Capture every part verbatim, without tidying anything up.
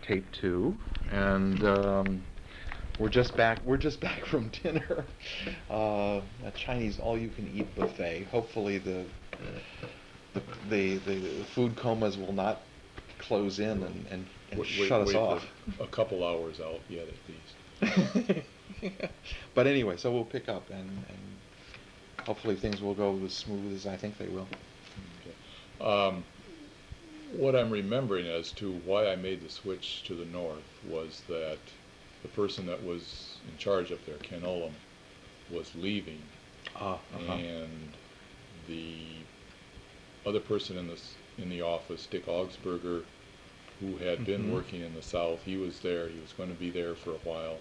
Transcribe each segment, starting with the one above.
tape two, and um, we're just back. We're just back from dinner, uh, a Chinese all-you-can-eat buffet. Hopefully, the the, the the food comas will not close in and, and, and wait, shut us wait off. A couple hours out yet, at least. But anyway, so we'll pick up, and, and hopefully things will go as smooth as I think they will. Okay. Um, what I'm remembering as to why I made the switch to the north was that the person that was in charge up there, Ken Ullum, was leaving, Ah, uh-huh. and the other person in this in the office, Dick Augsburger, who had been Mm-hmm. working in the south, he was there. He was going to be there for a while,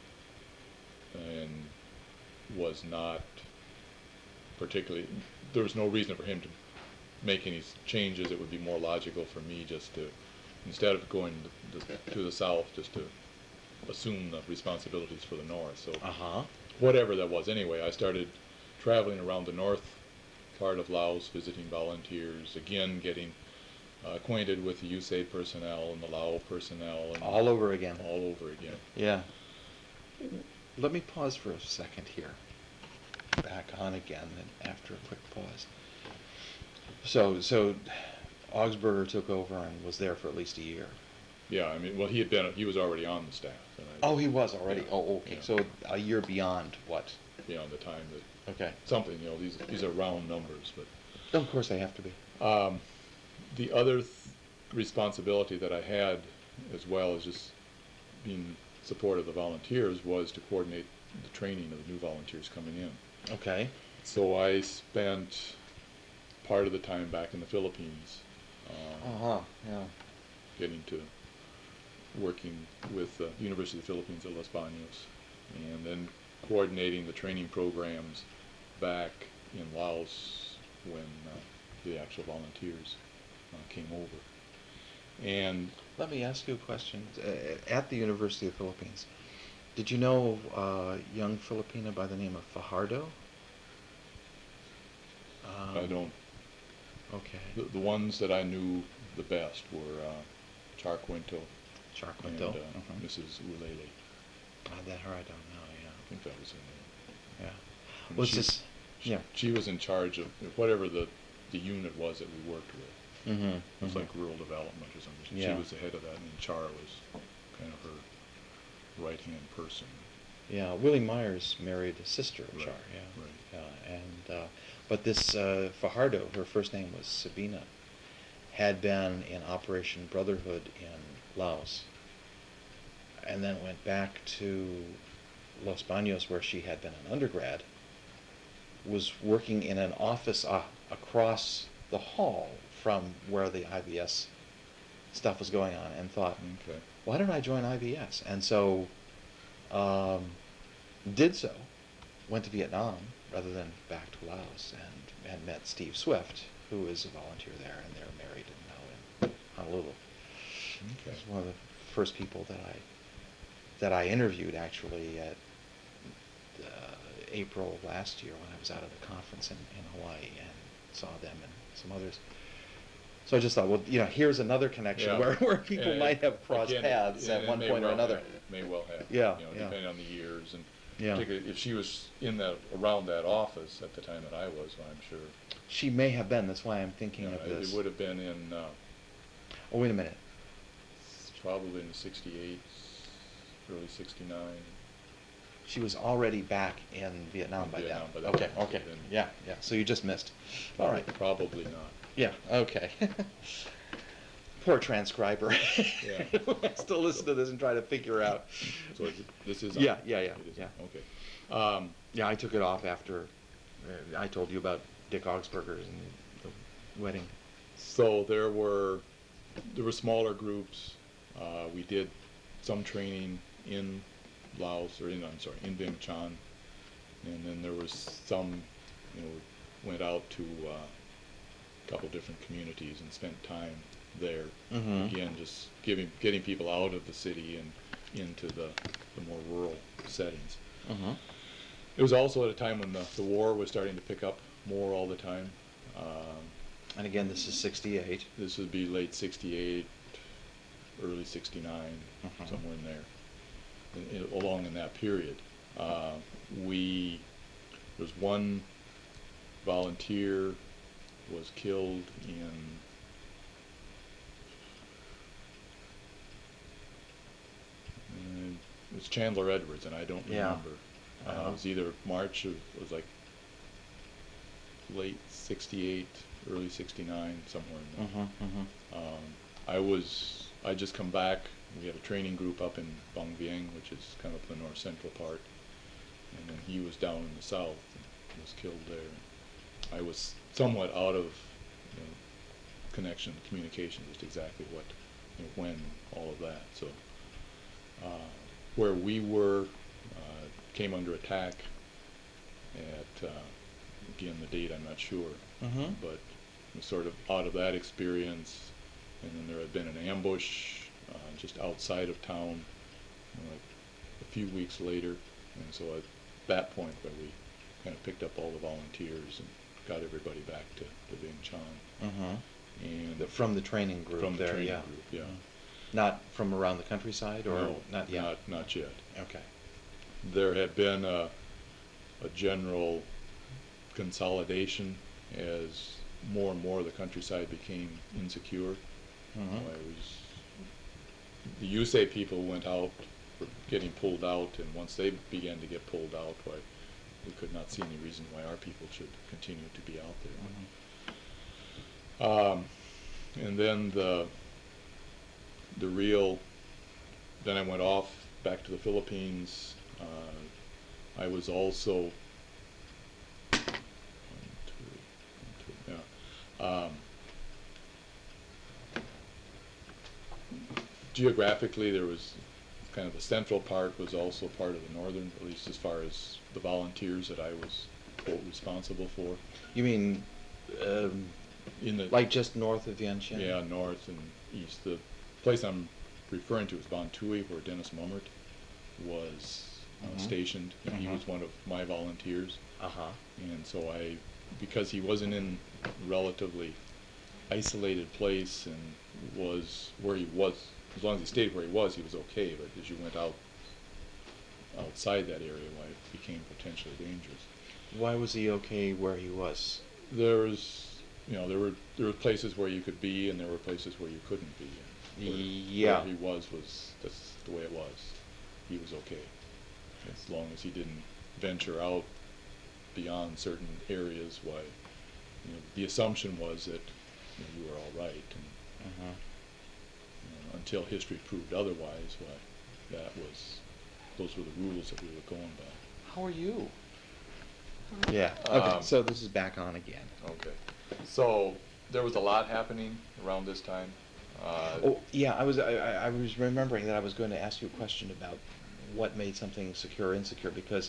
and was not particularly. There was no reason for him to make any changes. It would be more logical for me just to, instead of going to the, to the south, just to assume the responsibilities for the north. So Uh-huh. whatever that was, anyway, I started traveling around the north part of Laos, visiting volunteers, again getting uh, acquainted with the U S A I D personnel and the Lao personnel, and All over again. all over again. Yeah. Let me pause for a second here. Back on again, and after a quick pause. So, so Augsburger took over and was there for at least a year. Yeah, I mean, well, he had been, he was already on the staff. And I, Oh, he was already. Yeah. Oh, okay. Yeah. So a year beyond what? beyond the time that Okay. something, you know, these these are round numbers, but Of course they have to be. um, the other th- responsibility that I had, as well as just being supportive of the volunteers, was to coordinate the training of the new volunteers coming in. Okay. So I spent part of the time back in the Philippines, uh, Uh-huh. Yeah. getting to working with the University of the Philippines at Los Baños, and then coordinating the training programs back in Laos when uh, the actual volunteers uh, came over. And Let me ask you a question. Uh, at the University of the Philippines, did you know a young Filipina by the name of Fajardo? Um, I don't, Okay. the, the ones that I knew the best were uh, Char Quinto and Charquinto. uh, uh Missus Ulele. Ah, that her I don't know. I think that was her name. Yeah. Yeah. And Well, it's she- just yeah. She was in charge of whatever the, the unit was that we worked with. Mm-hmm. It was like rural development or something. Yeah. She was the head of that, and Char was kind of her right-hand person. Yeah. Willie Myers married a sister of Right, Char. Yeah. right. Yeah. And uh, but this uh, Fajardo, her first name was Sabina, had been in Operation Brotherhood in Laos, and then went back to Los Baños, where she had been an undergrad, was working in an office uh, across the hall from where the I V S stuff was going on, and thought, Okay. why don't I join I V S? And so um, did so, went to Vietnam rather than back to Laos, and, and met Steve Swift, who is a volunteer there, and they're married and now in Honolulu. He Okay. was one of the first people that I that I interviewed actually at uh, April of last year when I was out at a conference in, in Hawaii and saw them and some others. So I just thought, well, you know, here's another connection Yeah. where, where people And might have crossed again, paths and at it one may point or well another. have, may well have. Yeah, You know, yeah. depending on the years, and Yeah. particularly if she was in that around that office at the time that I was, I'm sure. She may have been. That's why I'm thinking You know, of it, this. it would have been in uh, Oh, wait a minute. probably in the sixty-eight, early sixty-nine. She was already back in Vietnam In by Vietnam by then. that Okay, time, okay. then- Yeah, yeah. So you just missed. All right. Probably not. Yeah, okay. Poor transcriber. Yeah. Who has to listen to this and try to figure out. So is it- this is. Yeah, on? yeah, yeah, It is yeah. on. Okay. Um, Yeah, I took it off after uh, I told you about Dick Augsburger's and the wedding. So there were there were smaller groups. Uh, we did some training in Laos, or in I'm sorry, in Vientiane, and then there was some, you know, went out to uh, a couple different communities and spent time there. Mhm. Again, just giving getting people out of the city and into the, the more rural settings. Uh-huh. It was also at a time when the, the war was starting to pick up more all the time. Um, And again, this is sixty-eight. This would be late sixty-eight, early sixty-nine, Mhm. somewhere in there, in, in, along in that period. Uh, we, there was one volunteer was killed in uh, it was Chandler Edwards, and I don't Yeah. remember. Uh, Uh-huh. it was either March of, it was like late sixty-eight, early sixty-nine, somewhere in there. Mhm. Mhm. Um, I was, I just come back. We had a training group up in Bang Vieng, which is kind of the north central part, and then he was down in the south and was killed there. I was somewhat out of, you know, connection, communication, just exactly what, you know, when, all of that. So uh, where we were uh, came under attack at, uh, again, the date I'm not sure, Mhm. but was sort of out of that experience. And then there had been an ambush uh, just outside of town, you know, like a few weeks later. And so at that point, where we kind of picked up all the volunteers and got everybody back to, to Ving Chan. Mhm. And The- From the training group from the there, training yeah. group, yeah. Mhm. Not from around the countryside, or No, not yet? Not, not yet. Okay. There had been a, a general consolidation as more and more of the countryside became insecure. Mhm. I was, the U S A people went out, were getting pulled out, and once they began to get pulled out, why, we could not see any reason why our people should continue to be out there. Mhm. Um, and then the, the real, then I went off back to the Philippines. Uh, I was also, one, two, one, two, yeah. Um, geographically, there was kind of the central part was also part of the northern, at least as far as the volunteers that I was, quote, responsible for. You mean, um, In the, like just north of Vientiane? yeah, north and east. The place I'm referring to is Bantui, where Dennis Mummert was uh, Mhm. stationed, and he Mhm. was one of my volunteers. Uh-huh. And so I, because he wasn't in a relatively isolated place and was where he was, as long as he stayed where he was, he was okay. But as you went out outside that area, why it became potentially dangerous. Why was he okay where he was? There was, you know, there were there were places where you could be, and there were places where you couldn't be. And where, Yeah. where he was was that's the way it was. He was okay, as long as he didn't venture out beyond certain areas. Why, you know, the assumption was that, you know, you were all right, and Uh-huh. you know, until history proved otherwise, why, that was, those were the rules that we were going by. How are you? Yeah. Okay. Um, So this is back on again. Okay. So there was a lot happening around this time. Uh, Oh, yeah. I was I, I I was remembering that I was going to ask you a question about what made something secure or insecure, because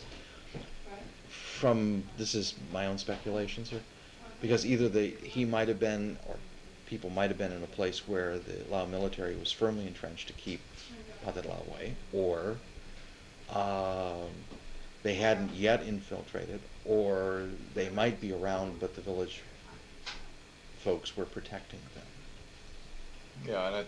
from, this is my own speculations here, because either the he might have been, or people might have been in a place where the Lao military was firmly entrenched to keep Pathet Lao away, or um, they hadn't yet infiltrated, or they might be around, but the village folks were protecting them. Yeah, and I,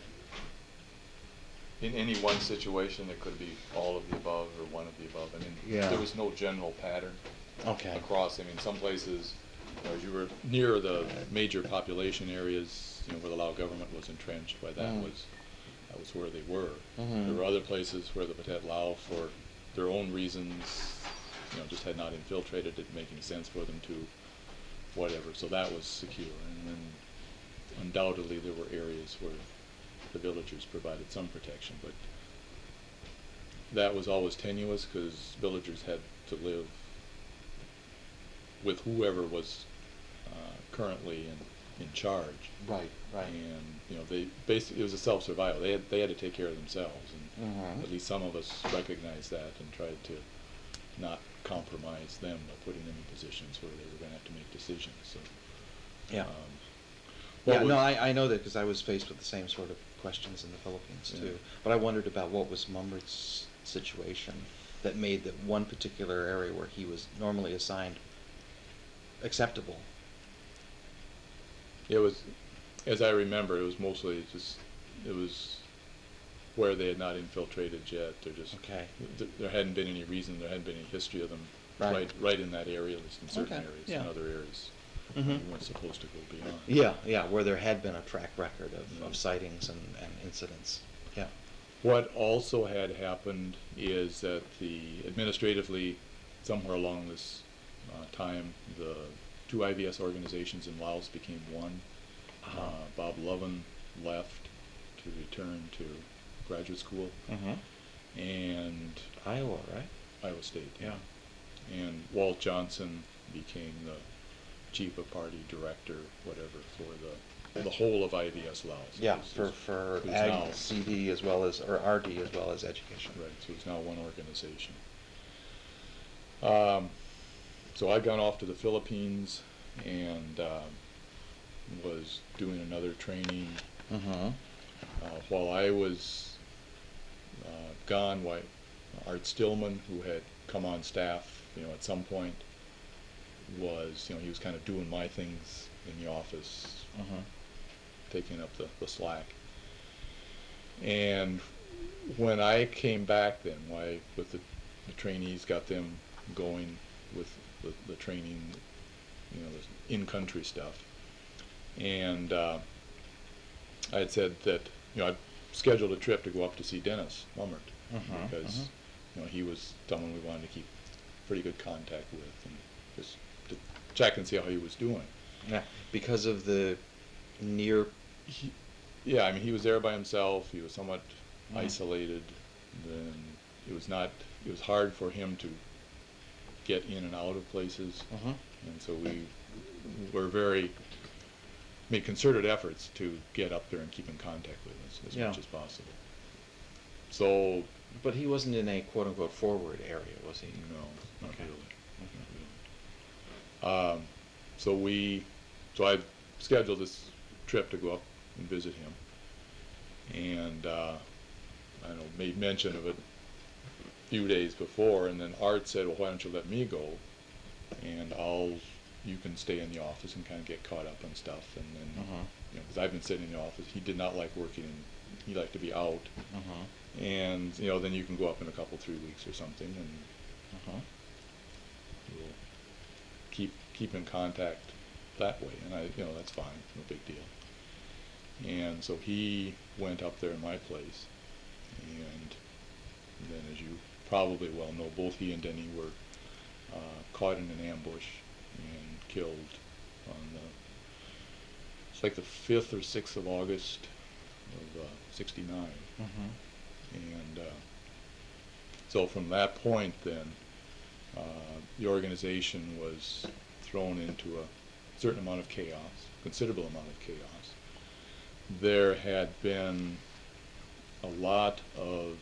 in any one situation, it could be all of the above or one of the above. I mean, Yeah. there was no general pattern Okay. across. I mean, some places, you know, as you were near the major population areas, you know, where the Lao government was entrenched, by that Mm. was that was where they were. Mhm. There were other places where the Pathet Lao, for their own reasons, you know, just had not infiltrated. It didn't make any sense for them to, whatever. So that was secure. And then undoubtedly there were areas where the villagers provided some protection, but that was always tenuous because villagers had to live with whoever was uh, currently in, in charge. Right. Right. And you know, they basically, it was a self-survival. They had they had to take care of themselves, and Mhm. at least some of us recognized that and tried to not compromise them by putting them in positions where they were going to have to make decisions. So, Yeah. um, Yeah, what was- no, I, I know that because I was faced with the same sort of questions in the Philippines Yeah. too. But I wondered about what was Mummert's situation that made that one particular area where he was normally assigned acceptable. It was, as I remember, it was mostly just, it was where they had not infiltrated yet. There just Okay. th- there hadn't been any reason, there hadn't been any history of them Right. right right in that area, at least in certain Okay, areas. yeah. In other areas, Mhm. we weren't supposed to go beyond. Yeah, yeah, where there had been a track record of, Yeah. of sightings and, and incidents. Yeah. What also had happened is that the administratively, somewhere along this uh, time, the two I V S organizations in Laos became one. Uh-huh. Uh, Bob Lovin left to return to graduate school, Mm-hmm. and Iowa, right? Iowa State. Yeah. And Walt Johnson became the chief of party director, whatever, for the the whole of I V S Laos. Yeah, It's- for, it's- for it's now- Ag, C D as well as, or R D as well as education. Right, so it's now one organization. Um, so I'd gone off to the Philippines and um, was doing another training. Mm-hmm. Uh, while I was uh, gone, why, Art Stillman, who had come on staff, you know, at some point, was, you know, he was kind of doing my things in the office, Mm-hmm. taking up the, the slack. And when I came back then, why with the, the trainees, got them going with the, the training, you know, the in-country stuff. And uh, I had said that, you know, I scheduled a trip to go up to see Dennis Mummert, Mhm, because, mhm. you know, he was someone we wanted to keep pretty good contact with, and just to check and see how he was doing. Yeah, because of the near. He, yeah, I mean, he was there by himself. He was somewhat Mm. isolated. Then it was not. It was hard for him to get in and out of places, Mm-hmm. and so we were very made concerted efforts to get up there and keep in contact with us as Yeah. much as possible. So But he wasn't in a quote unquote forward area, was he? no, not Okay. really. Not really. Um, so we, so I scheduled this trip to go up and visit him, and uh, I don't know, made mention of it a few days before, and then Art said, "Well, why don't you let me go, and I'll, you can stay in the office and kind of get caught up on stuff." And then, Uh-huh. you know, because I've been sitting in the office, he did not like working, in, he liked to be out, Uh-huh. and you know, then you can go up in a couple, three weeks or something, and Uh-huh. we'll keep keep in contact that way. And I, you know, that's fine, no big deal. And so he went up there in my place, and then, as you probably well know, both he and Denny were uh, caught in an ambush and killed on the, it's like the fifth or sixth of August of uh, sixty-nine. Mm-hmm. And uh, so from that point then, uh, the organization was thrown into a certain amount of chaos, considerable amount of chaos. There had been a lot of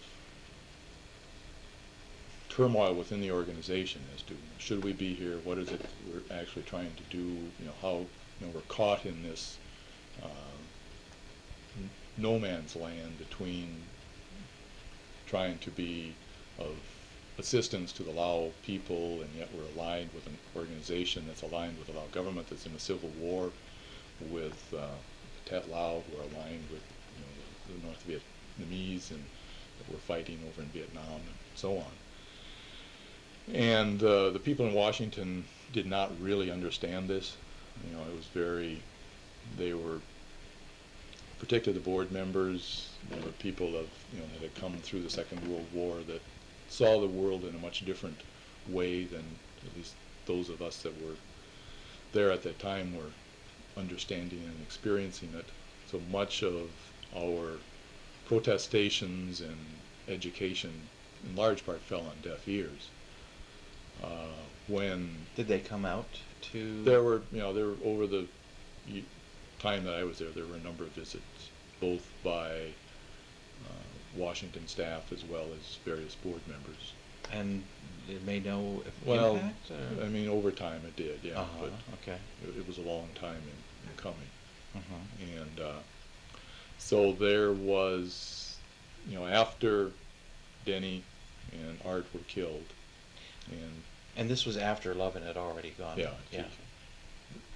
turmoil within the organization as to, should we be here, what is it we're actually trying to do, you know, how, you know, we're caught in this uh, n- no man's land between trying to be of assistance to the Lao people, and yet we're aligned with an organization that's aligned with the Lao government, that's in a civil war with uh, Tet Lao, who are aligned with, you know, the, the North Vietnamese, and that we're fighting over in Vietnam, and so on. And uh, the people in Washington did not really understand this. You know, it was very, they were, particularly the board members, they were people of, you know, that had come through the Second World War, that saw the world in a much different way than at least those of us that were there at that time were understanding and experiencing it. So much of our protestations and education in large part fell on deaf ears. Uh, when Did they come out to? there were, you know, there were, over the y- time that I was there, there were a number of visits, both by uh, Washington staff as well as various board members. And it made no if- Well, impact? Or? I mean, over time it did, yeah, Uh-huh, but okay. it, it was a long time in, in coming. Uh-huh. And uh, so there was, you know, after Denny and Art were killed, and And this was after Lovin had already gone. yeah, Yeah.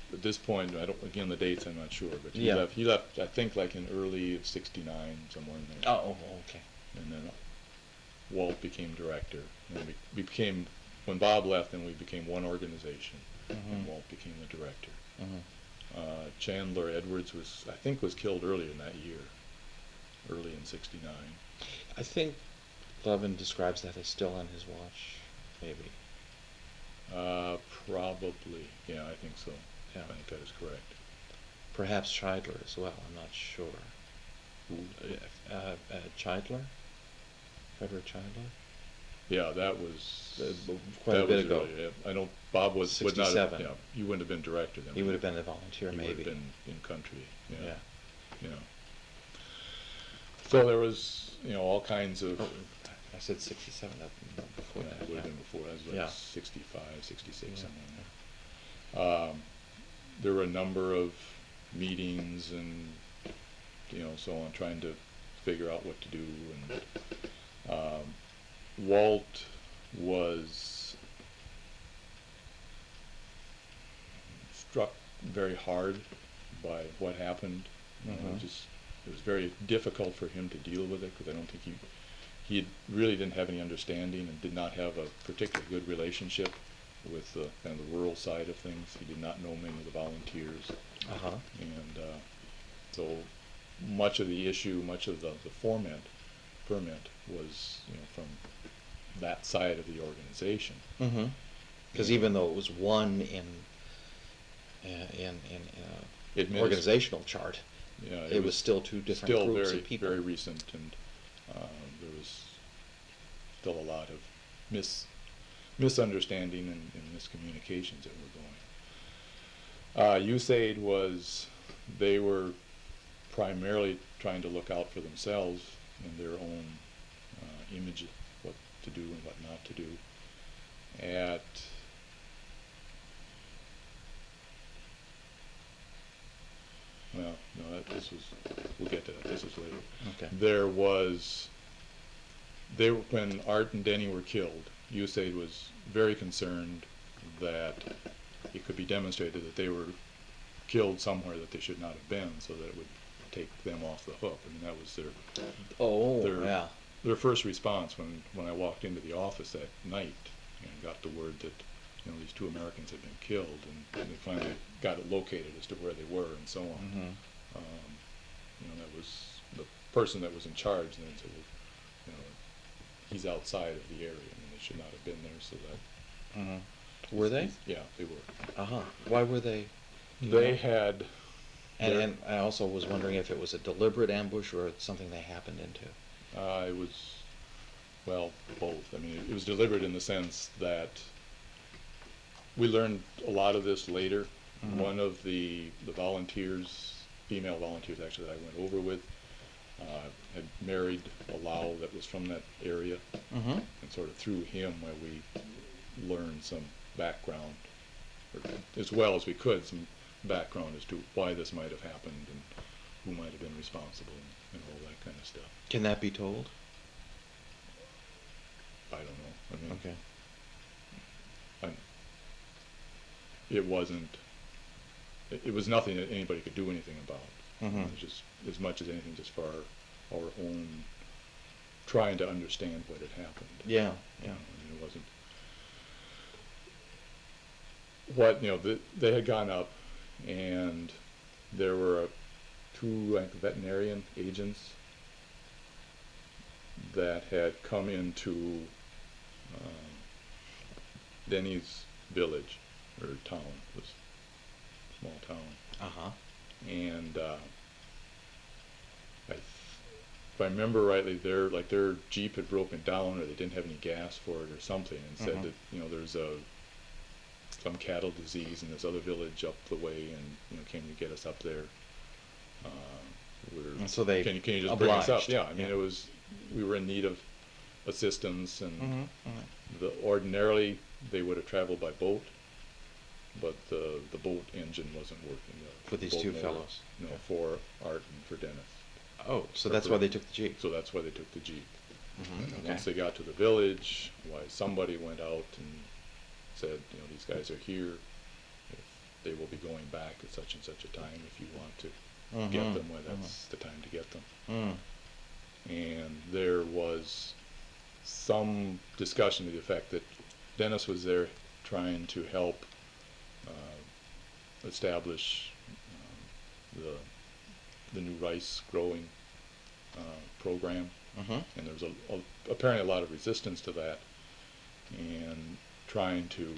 at this point, I don't, again, the dates I'm not sure, but he Yeah. left, he left, I think like in early of sixty-nine, somewhere in there. Oh, okay. And then Walt became director. And we, we became, when Bob left, then we became one organization, Mhm. and Walt became the director. Mhm. Uh, Chandler Edwards was, I think, was killed early in that year, early in sixty-nine. I think Levin describes that as still on his watch, maybe. Uh, probably, yeah, I think so. Yeah. I think that is correct. Perhaps Scheidler as well, I'm not sure. Who? Uh, uh, Scheidler? Frederick Scheidler? Yeah, that was, Uh, quite that a bit was ago. early, yeah. I know Bob was, would not have, sixty-seven. yeah, you wouldn't have been director then. He would have been a volunteer, He maybe. would have been in country, yeah. Yeah. Yeah. So there was, you know, all kinds of, Oh, I said sixty-seven, that, before yeah, that. it would have yeah. been before, that was like Yeah. sixty-five, sixty-six, Yeah. somewhere in there. Um, there were a number of meetings and, you know, so on, trying to figure out what to do. And um, Walt was struck very hard by what happened. You know, Mhm. just it was very difficult for him to deal with it because I don't think he he really didn't have any understanding and did not have a particularly good relationship with the kind of the rural side of things. He did not know many of the volunteers, Uh-huh. and uh, so much of the issue, much of the, the format, ferment was, you know, from that side of the organization. Mm-hmm. Because even though it was one in uh, in in uh, Adminis- organizational chart, Yeah, it, was still two different still groups very, of people. very recent, and um, there was still a lot of mis misunderstanding and, and miscommunications that were going. Uh, U S A I D was, they were primarily trying to look out for themselves and their own uh, image, what to do and what not to do. At well, no, that, this was, we'll get to that, this was later. Okay. There was, they were, when Art and Denny were killed, U S A I D was very concerned that it could be demonstrated that they were killed somewhere that they should not have been, so that it would take them off the hook. I mean, that was their Oh, their, yeah. their first response when, when I walked into the office that night and got the word that, you know, these two Americans had been killed, and, and they finally got it located as to where they were and so on. Mm-hmm. Um, you know, that was the person that was in charge then said, well, you know, he's outside of the area, I mean, they should not have been there, so that... Mm-hmm. Were they? Yeah, they were. Uh-huh. Why were they? do you They know? had... And, their- and I also was wondering if it was a deliberate ambush or something they happened into. Uh, it was, well, both. I mean, it was deliberate in the sense that we learned a lot of this later. Mhm. One of the, the volunteers, female volunteers actually that I went over with, uh, had married a Lao that was from that area, Mm-hmm. and sort of through him where we learned some background, or as well as we could, some background as to why this might have happened and who might have been responsible and, and all that kind of stuff. Can that be told? I don't know. I mean, Okay. I'm, it wasn't. It, it was nothing that anybody could do anything about. Mhm. It was just as much as anything, just for our, our own trying to understand what had happened. Yeah, You yeah. know, I mean, it wasn't. What you know, the, they had gone up, and there were uh, two like veterinarian agents that had come into um, Denny's village or town, it was a small town, Uh-huh. and uh, I, th- if I remember rightly, their like their Jeep had broken down, or they didn't have any gas for it, or something, and said Mhm. that you know there's a some cattle disease in this other village up the way, and you know, can you get us up there? Uh, we're, And so they can you can you just bring us up? obliged, Yeah, I mean yeah. it was we were in need of assistance, and Mm-hmm. Mm-hmm. the ordinarily they would have traveled by boat, but the the boat engine wasn't working. The For these boat two motor- fellows? No, Yeah. for Art and for Dennis. Oh, so Or that's for- why they took the Jeep. So that's why they took the Jeep. Mhm. And Okay. once they got to the village, why somebody went out and said, you know, these guys are here. If they will be going back at such and such a time if you want to Mhm, get them, well, that's mhm. the time to get them. Mm. And there was some discussion to the effect that Dennis was there trying to help uh, establish um, the the new rice growing uh, program, Mhm. and there was a, a, apparently a lot of resistance to that, and trying to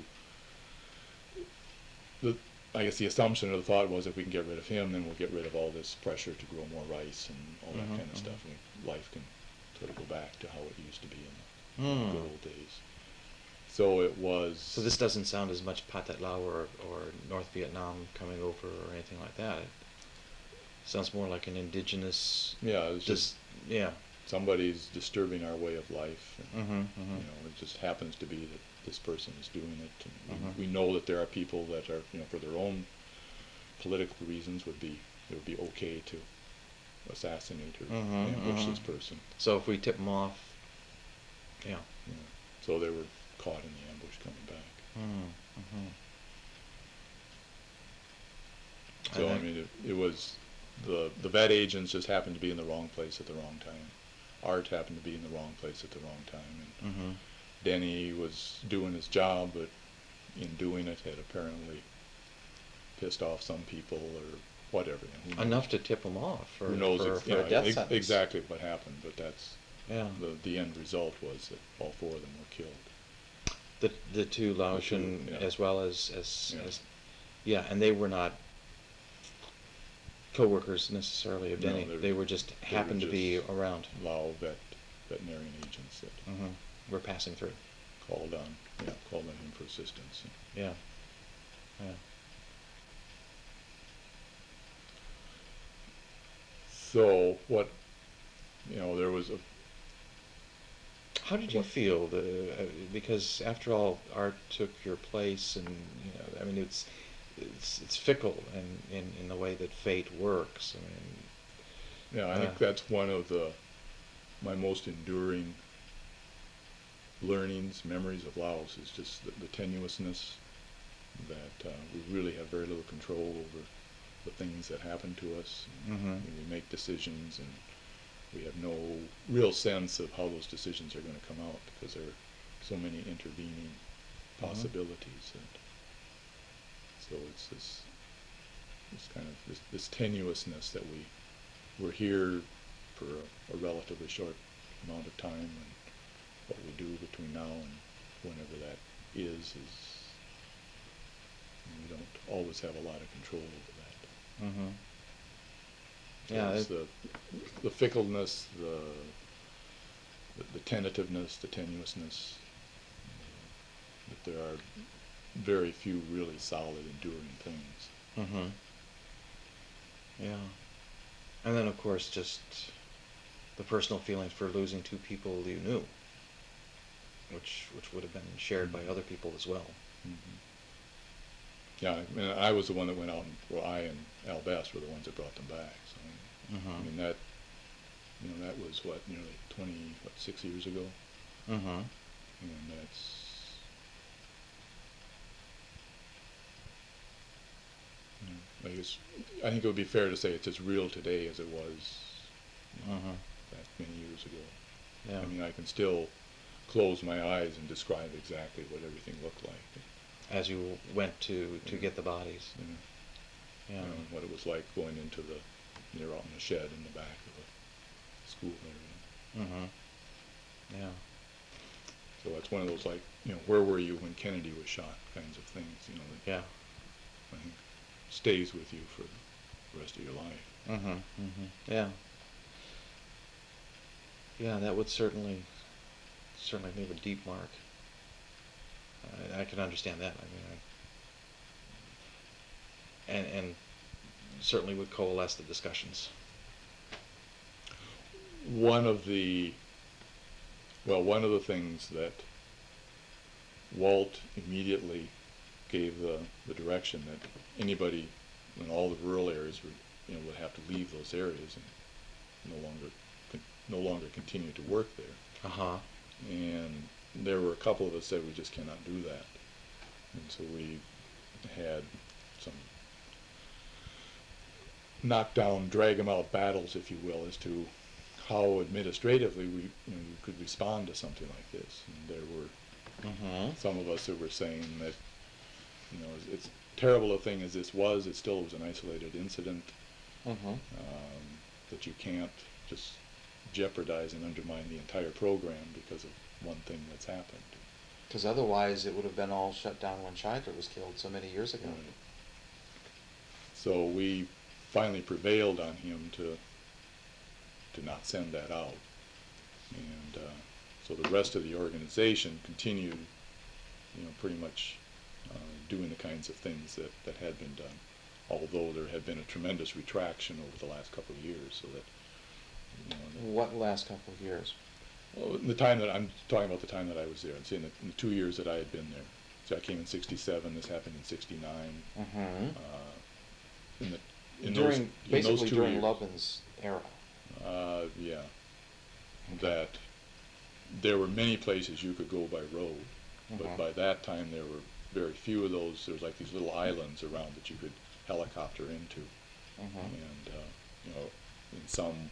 the I guess the assumption or the thought was if we can get rid of him, then we'll get rid of all this pressure to grow more rice and all that Mhm, kind of mhm. stuff, and life can sort of go back to how it used to be in the Mm. good old days. So it was. So this doesn't sound as much Pathet Lao or, or North Vietnam coming over or anything like that. It sounds more like an indigenous. Yeah, it's just yeah. somebody's disturbing our way of life. And, Mm-hmm, mm-hmm. You know, it just happens to be that this person is doing it, and Mm-hmm. we, we know that there are people that are, you know, for their own political reasons, would be it would be okay to assassinate or Mm-hmm, ambush mm-hmm. this person. So if we tip them off, yeah. Yeah. So they were caught in the ambush coming back. Mm-hmm. So I, I mean, it, it was the the vet agents just happened to be in the wrong place at the wrong time. Art happened to be in the wrong place at the wrong time, and mm-hmm. Denny was doing his job, but in doing it had apparently pissed off some people or whatever. You know, Enough to tip them off for, who knows for, ex- for you a know, death ex- sentence. exactly what happened, but that's Yeah. the the end result was that all four of them were killed. The the two Laotian The two, yeah. as well as as Yeah. as yeah, and they were not co-workers necessarily of No, Denny. they were- they were just they were happened to be just around. Lao vet veterinarian agents that Mm-hmm. We're passing through. called on yeah called on him for assistance. Yeah. Yeah. So what, you know, there was a. How did you What- feel? The uh, because after all, art took your place, and you know, I mean, it's it's it's fickle in, in, in the way that fate works. I mean, Yeah, I Uh, think that's one of the my most enduring learnings, memories of Laos is just the, the tenuousness that uh, we really have very little control over the things that happen to us. Mhm. And we make decisions, and we have no real sense of how those decisions are going to come out because there are so many intervening Mhm. possibilities. And so it's this this kind of this, this tenuousness that we we're here for a, a relatively short amount of time, and what we do between now and whenever that is is we don't always have a lot of control over that. Mhm. Yeah. It's It, the the fickleness, the the, the tentativeness, the tenuousness. uh, That there are very few really solid, enduring things. mhm. Yeah. And then, of course, just the personal feelings for losing two people you knew, which which would have been shared by other people as well. Mm-hmm. Yeah, I mean, I was the one that went out, and well, I and Al Best were the ones that brought them back. So, Mm-hmm. I mean, that, you know, that was what, nearly twenty, what, six years ago, Mm-hmm. and that's, you know, I guess, I think it would be fair to say it's as real today as it was, you know, Mm-hmm. that many years ago. Yeah. I mean, I can still close my eyes and describe exactly what everything looked like. As you went to to Yeah. get the bodies. You know, Yeah. you know, what it was like going into the, you're out in the shed in the back of a school area. Mm-hmm. Yeah. So that's one of those, like, you know, where were you when Kennedy was shot kinds of things, you know, that Yeah. I think stays with you for the rest of your life. Mm-hmm. Mm-hmm. Yeah. Yeah, that would certainly certainly leave a deep mark. I, I can understand that. I mean, I, and and certainly would coalesce the discussions. One of the, well, one of the things that Walt immediately gave the, the direction that anybody in all the rural areas would, you know, would have to leave those areas and no longer con- no longer continue to work there. Uh huh. And there were a couple of us that we just cannot do that. And so we had some knock-down, drag-'em-out battles, if you will, as to how administratively we, you know, you could respond to something like this. And there were Mm-hmm. some of us who were saying that, you know, as, as terrible a thing as this was, it still was an isolated incident, Mm-hmm. um, that you can't just jeopardize and undermine the entire program because of one thing that's happened. Because otherwise it would have been all shut down when Scheidler was killed so many years ago. Right. So we finally prevailed on him to to not send that out. And uh, so the rest of the organization continued, you know, pretty much uh, doing the kinds of things that, that had been done, although there had been a tremendous retraction over the last couple of years. So that, you know, What last couple of years? well, in the time that I'm talking about, the time that I was there, I'm saying that in the two years that I had been there. So I came in sixty-seven. This happened in sixty-nine. Mm-hmm. Uh, in the in during, those, in basically those two during years, Lovin's era. Uh, yeah, that there were many places you could go by road, but Mhm. by that time there were very few of those. There was like these little islands around that you could helicopter into, Mm-hmm. and uh, you know, in some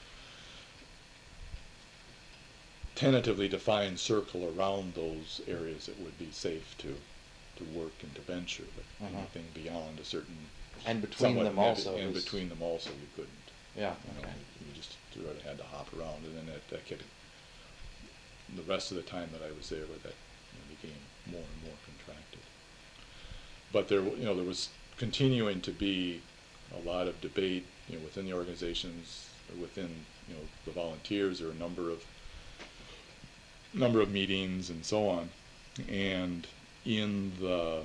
tentatively defined circle around those areas it would be safe to to work and to venture, but Mhm. anything beyond a certain And between somewhat them neg- also and was- between them also you couldn't. Yeah. You know, Okay. you just sort of had to hop around, and then that, that kept the rest of the time that I was there, that you know, became more and more contracted. But there, you know, there was continuing to be a lot of debate, you know, within the organizations, within, you know, the volunteers. There were a number of number of meetings and so on, and in the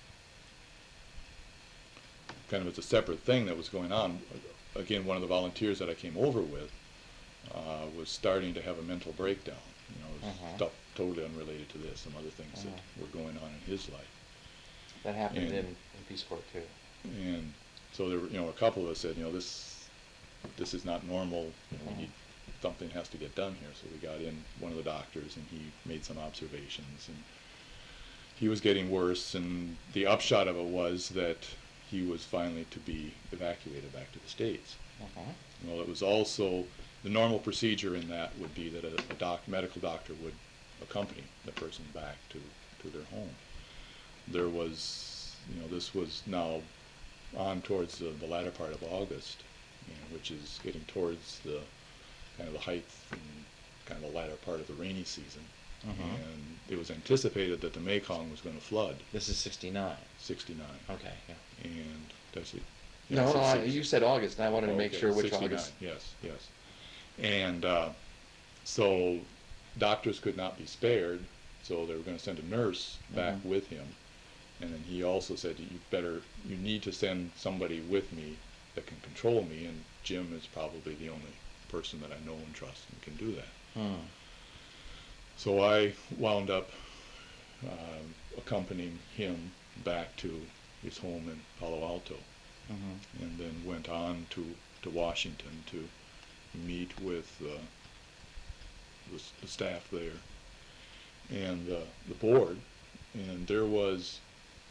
kind of as a separate thing that was going on. Again, one of the volunteers that I came over with uh, was starting to have a mental breakdown. You know, Uh-huh. stuff totally unrelated to this, some other things Uh-huh. that were going on in his life. That happened And- in, in Peace Corps too. And so there were, you know, a couple of us said, you know, this this is not normal. You know, we Uh-huh. need, something has to get done here. So we got in one of the doctors, and he made some observations, and he was getting worse. And the upshot of it was that he was finally to be evacuated back to the States. Uh-huh. Well, it was also, the normal procedure in that would be that a, a doc, medical doctor would accompany the person back to, to their home. There was, you know, this was now on towards the, the latter part of August, you know, which is getting towards the kind of the height and kind of the latter part of the rainy season. Uh-huh. And it was anticipated that the Mekong was going to flood, This is sixty-nine. sixty-nine. Okay. Yeah. And that's it. No, Yeah, no, I, six- you said August, and I wanted to Oh, make okay, sure which sixty-nine, August. yes, yes. And uh, so doctors could not be spared, so they were going to send a nurse back Mhm. with him. And then he also said, you better, you need to send somebody with me that can control me, and Jim is probably the only person that I know and trust and can do that. Hmm. So I wound up um, accompanying him back to his home in Palo Alto, Mm-hmm. and then went on to, to Washington to meet with uh, the, s- the staff there and uh, the board. And there was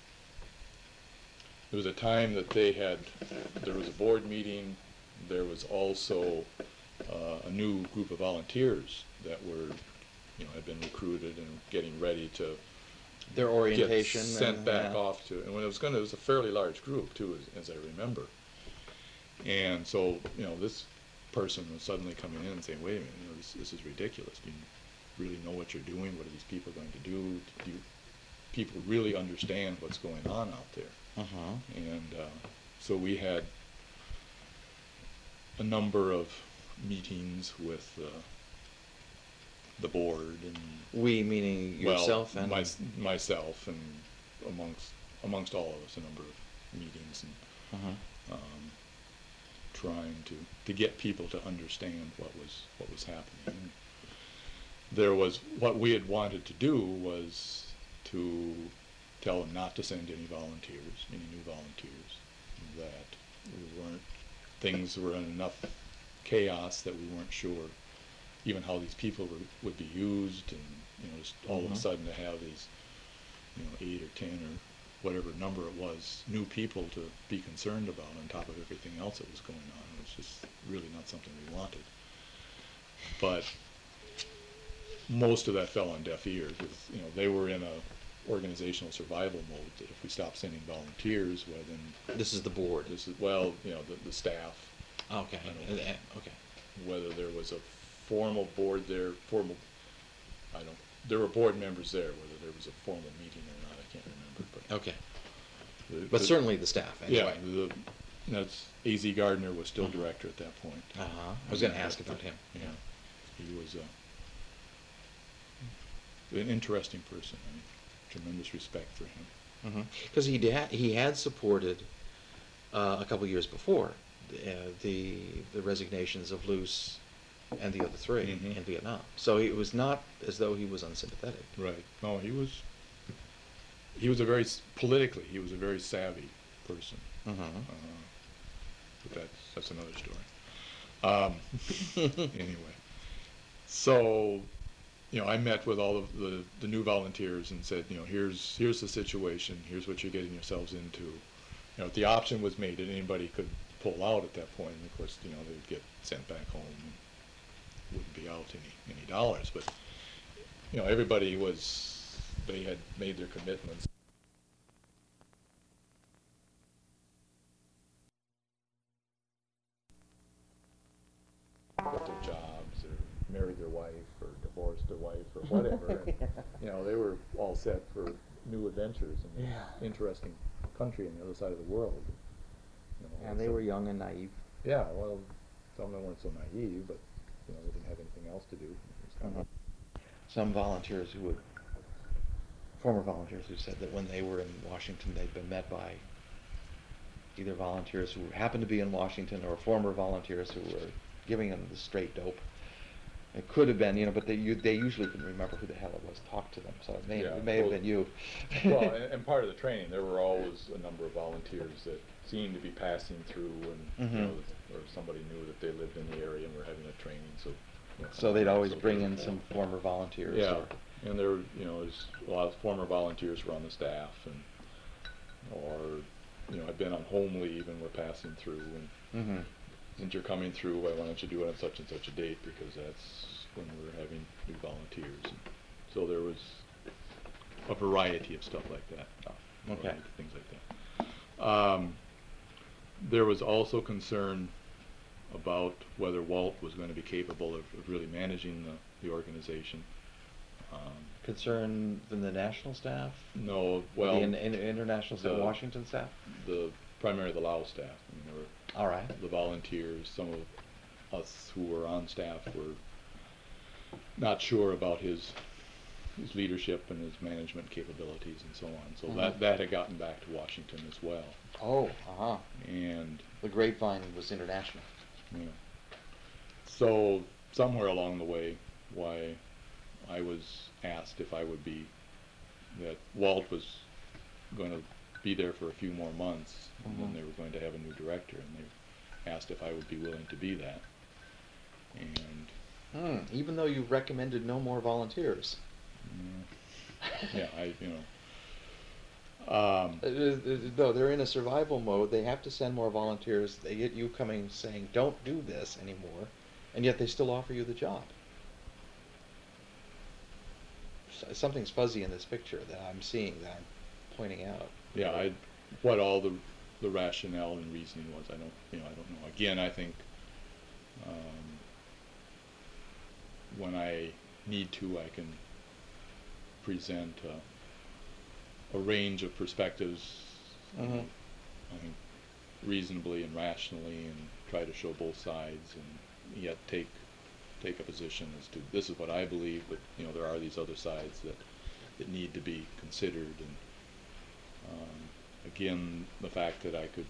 there was a time that they had, there was a board meeting. There was also uh, a new group of volunteers that were, you know, had been recruited and getting ready to Their orientation. get sent and, back yeah. off to, and when it was going to, it was a fairly large group too, as, as I remember. And so, you know, this person was suddenly coming in and saying, wait a minute, you know, this, this is ridiculous. Do you really know what you're doing? What are these people going to do? Do you, people really understand what's going on out there? Uh-huh. And uh, so we had a number of meetings with uh, the board and We meaning yourself well, and my, myself and amongst amongst all of us, a number of meetings and Uh-huh. um, trying to, to get people to understand what was what was happening. And there was, what we had wanted to do was to tell them not to send any volunteers, any new volunteers, that we weren't, things were in enough chaos that we weren't sure even how these people were, would be used, and you know, just all of Mhm. a sudden to have these, you know, eight or ten or whatever number it was, new people to be concerned about on top of everything else that was going on. It was just really not something we wanted. But most of that fell on deaf ears. With, you know, they were in a organizational survival mode. That if we stopped sending volunteers, well then This is the board. this is well, you know, the, the staff. Okay. I don't- Uh, Okay. Whether there was a formal board there, formal, I don't. There were board members there. Whether there was a formal meeting or not, I can't remember. But Okay. the, But the- certainly the staff, anyway. yeah, the, that's A Z Gardner was still Mhm. director at that point. Uh-huh. I was going to ask about him. Yeah, he was uh, an interesting person. I mean, tremendous respect for him. Because he had he had supported uh, a couple years before uh, the the resignations of Luce and the other three Mhm. in Vietnam. So it was not as though he was unsympathetic. Right. No, he was. He was a very s- politically. He was a very savvy person. Mm-hmm. Uh, but that's that's another story. Um, anyway, so you know, I met with all of the, the new volunteers and said, you know, here's here's the situation. Here's what you're getting yourselves into. You know, if the option was made that anybody could pull out at that point, and of course, you know, they'd get sent back home and wouldn't be out any any dollars. But you know, everybody was. They had made their commitments. Got their jobs, or married their wife, or divorced their wife, or whatever. And, you know, they were all set for new adventures in an Yeah. interesting country on the other side of the world. You know, And they so- were young and naive. Yeah, well, some of them weren't so naive, but you know, they didn't have anything else to do. It was kind of, Some volunteers who would, former volunteers who said that when they were in Washington, they'd been met by either volunteers who happened to be in Washington or former volunteers who were giving them the straight dope. It could have been, you know, but they you, they usually couldn't remember who the hell it was talked to them, so it may, Yeah, it may have well- been you. well, and, and part of the training, there were always a number of volunteers that seemed to be passing through, and you know, Mhm. or somebody knew that they lived in the area and were having a training, so. You know, So they'd always so bring they- in some former volunteers. Yeah, or- and there were, you know, there's a lot of former volunteers were on the staff, and or you know, had been on home leave and were passing through, and Mhm. since you're coming through, why don't you do it on such and such a date, because that's when we're having new volunteers. And so there was a variety of stuff like that. a Okay. variety of things like that. Um, there was also concern about whether Walt was going to be capable of, of really managing the, the organization. Um, Concern from the national staff? no, well, The in, in, international staff, the- Washington staff? the primarily the Lao staff. I mean, there were All right. the volunteers, some of us who were on staff were not sure about his his leadership and his management capabilities and so on. So Mhm. that that had gotten back to Washington as well. Oh, uh-huh. And The grapevine was international. yeah. So somewhere along the way, why I was asked if I would be, that Walt was going to be there for a few more months, and Mhm. then they were going to have a new director, and they asked if I would be willing to be that. And Hmm. Even though you recommended no more volunteers. mm, yeah, I you know. Um, Uh, uh, No, they're in a survival mode. They have to send more volunteers. They get you coming saying, "Don't do this anymore," and yet they still offer you the job. S- Something's fuzzy in this picture that I'm seeing, that I'm pointing out. yeah, I what all the the rationale and reasoning was, I don't you know I don't know. Again, I think um, when I need to, I can present a, a range of perspectives. Mhm. I think reasonably and rationally, and try to show both sides, and yet take take a position as to this is what I believe, but you know there are these other sides that that need to be considered. And um, again, the fact that I could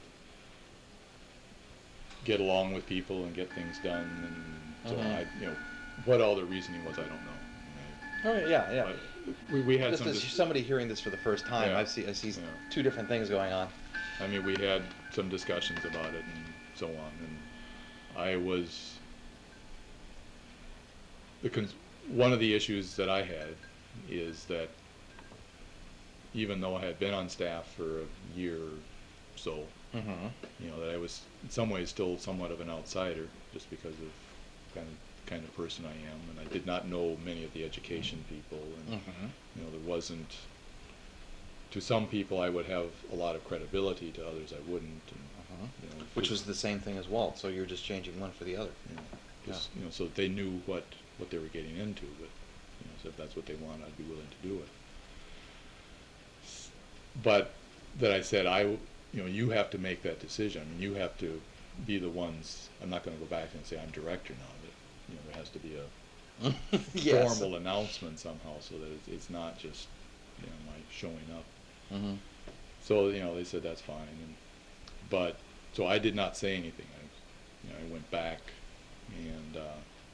get along with people and get things done, and so Mhm. I, you know, what all the reasoning was, I don't know. I Oh yeah, yeah. mean, but we we had Just some. as dis- somebody hearing this for the first time, Yeah. I see I see Yeah. two different things going on. I mean, we had some discussions about it and so on, and I was the cons- one of the issues that I had is that even though I had been on staff for a year or so, Mm-hmm. you know, that I was in some ways still somewhat of an outsider, just because of kind of kind of person I am, and I did not know many of the education people, and Mm-hmm. you know, there wasn't. To some people, I would have a lot of credibility. To others, I wouldn't. And, Uh-huh. you know, Which for- was the same thing as Walt, so you're just changing one for the other. you know, just, you know, so they knew what what they were getting into, but you know, so if that's what they want, I'd be willing to do it. But that I said, I, you know, you have to make that decision. I mean, you have to be the ones. I'm not going to go back and say I'm director now, but you know, there has to be a Yes. formal announcement somehow, so that it's, it's not just, you know, my showing up. Mm-hmm. So you know, they said that's fine, and, but so I did not say anything. I, you know, I went back and uh,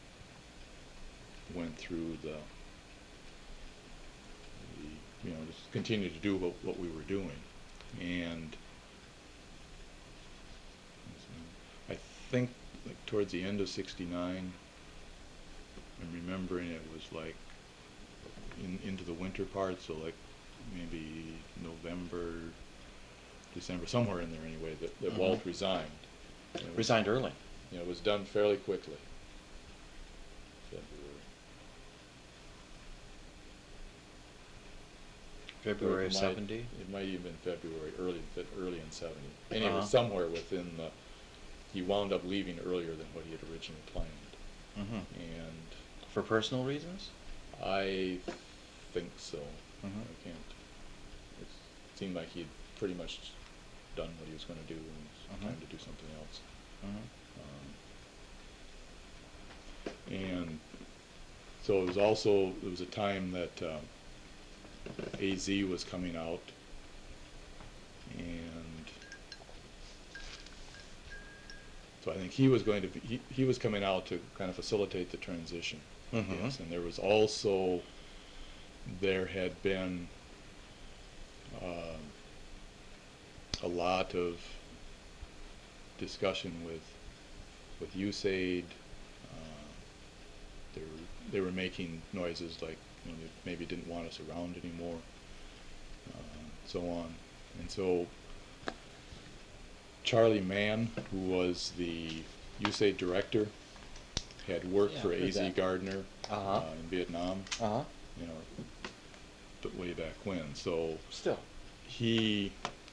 went through the, the, you know, just continued to do what, what we were doing, and I think like towards the end of sixty-nine, I'm remembering it was like in, into the winter part, so like maybe November, December, somewhere in there anyway, that, that Mhm. Walt resigned. You know, it was- Resigned early. You know, it was done fairly quickly. February. February It of might- seventy. It might even been February, early, early in seventy. Anyway, Uh-huh. somewhere within the, he wound up leaving earlier than what he had originally planned. Mm-hmm. And For personal reasons. I think so. Mhm. I can't, it seemed like he'd pretty much done what he was gonna do, and it was Mhm. time to do something else. Mm-hmm. Um, And so it was also, it was a time that um, A Z was coming out, and so I think he was going to be, he, he was coming out to kind of facilitate the transition. Mhm. Yes, and there was also, there had been um, a lot of discussion with with U S A I D. Uh, they were they were making noises like, you know, they maybe didn't want us around anymore, uh, so on. And so Charlie Mann, who was the U S A I D director, had worked Yeah, for heard A Z that. Gardner Uh-huh. uh, in Vietnam, Uh-huh. you know, but way back when. So Still. he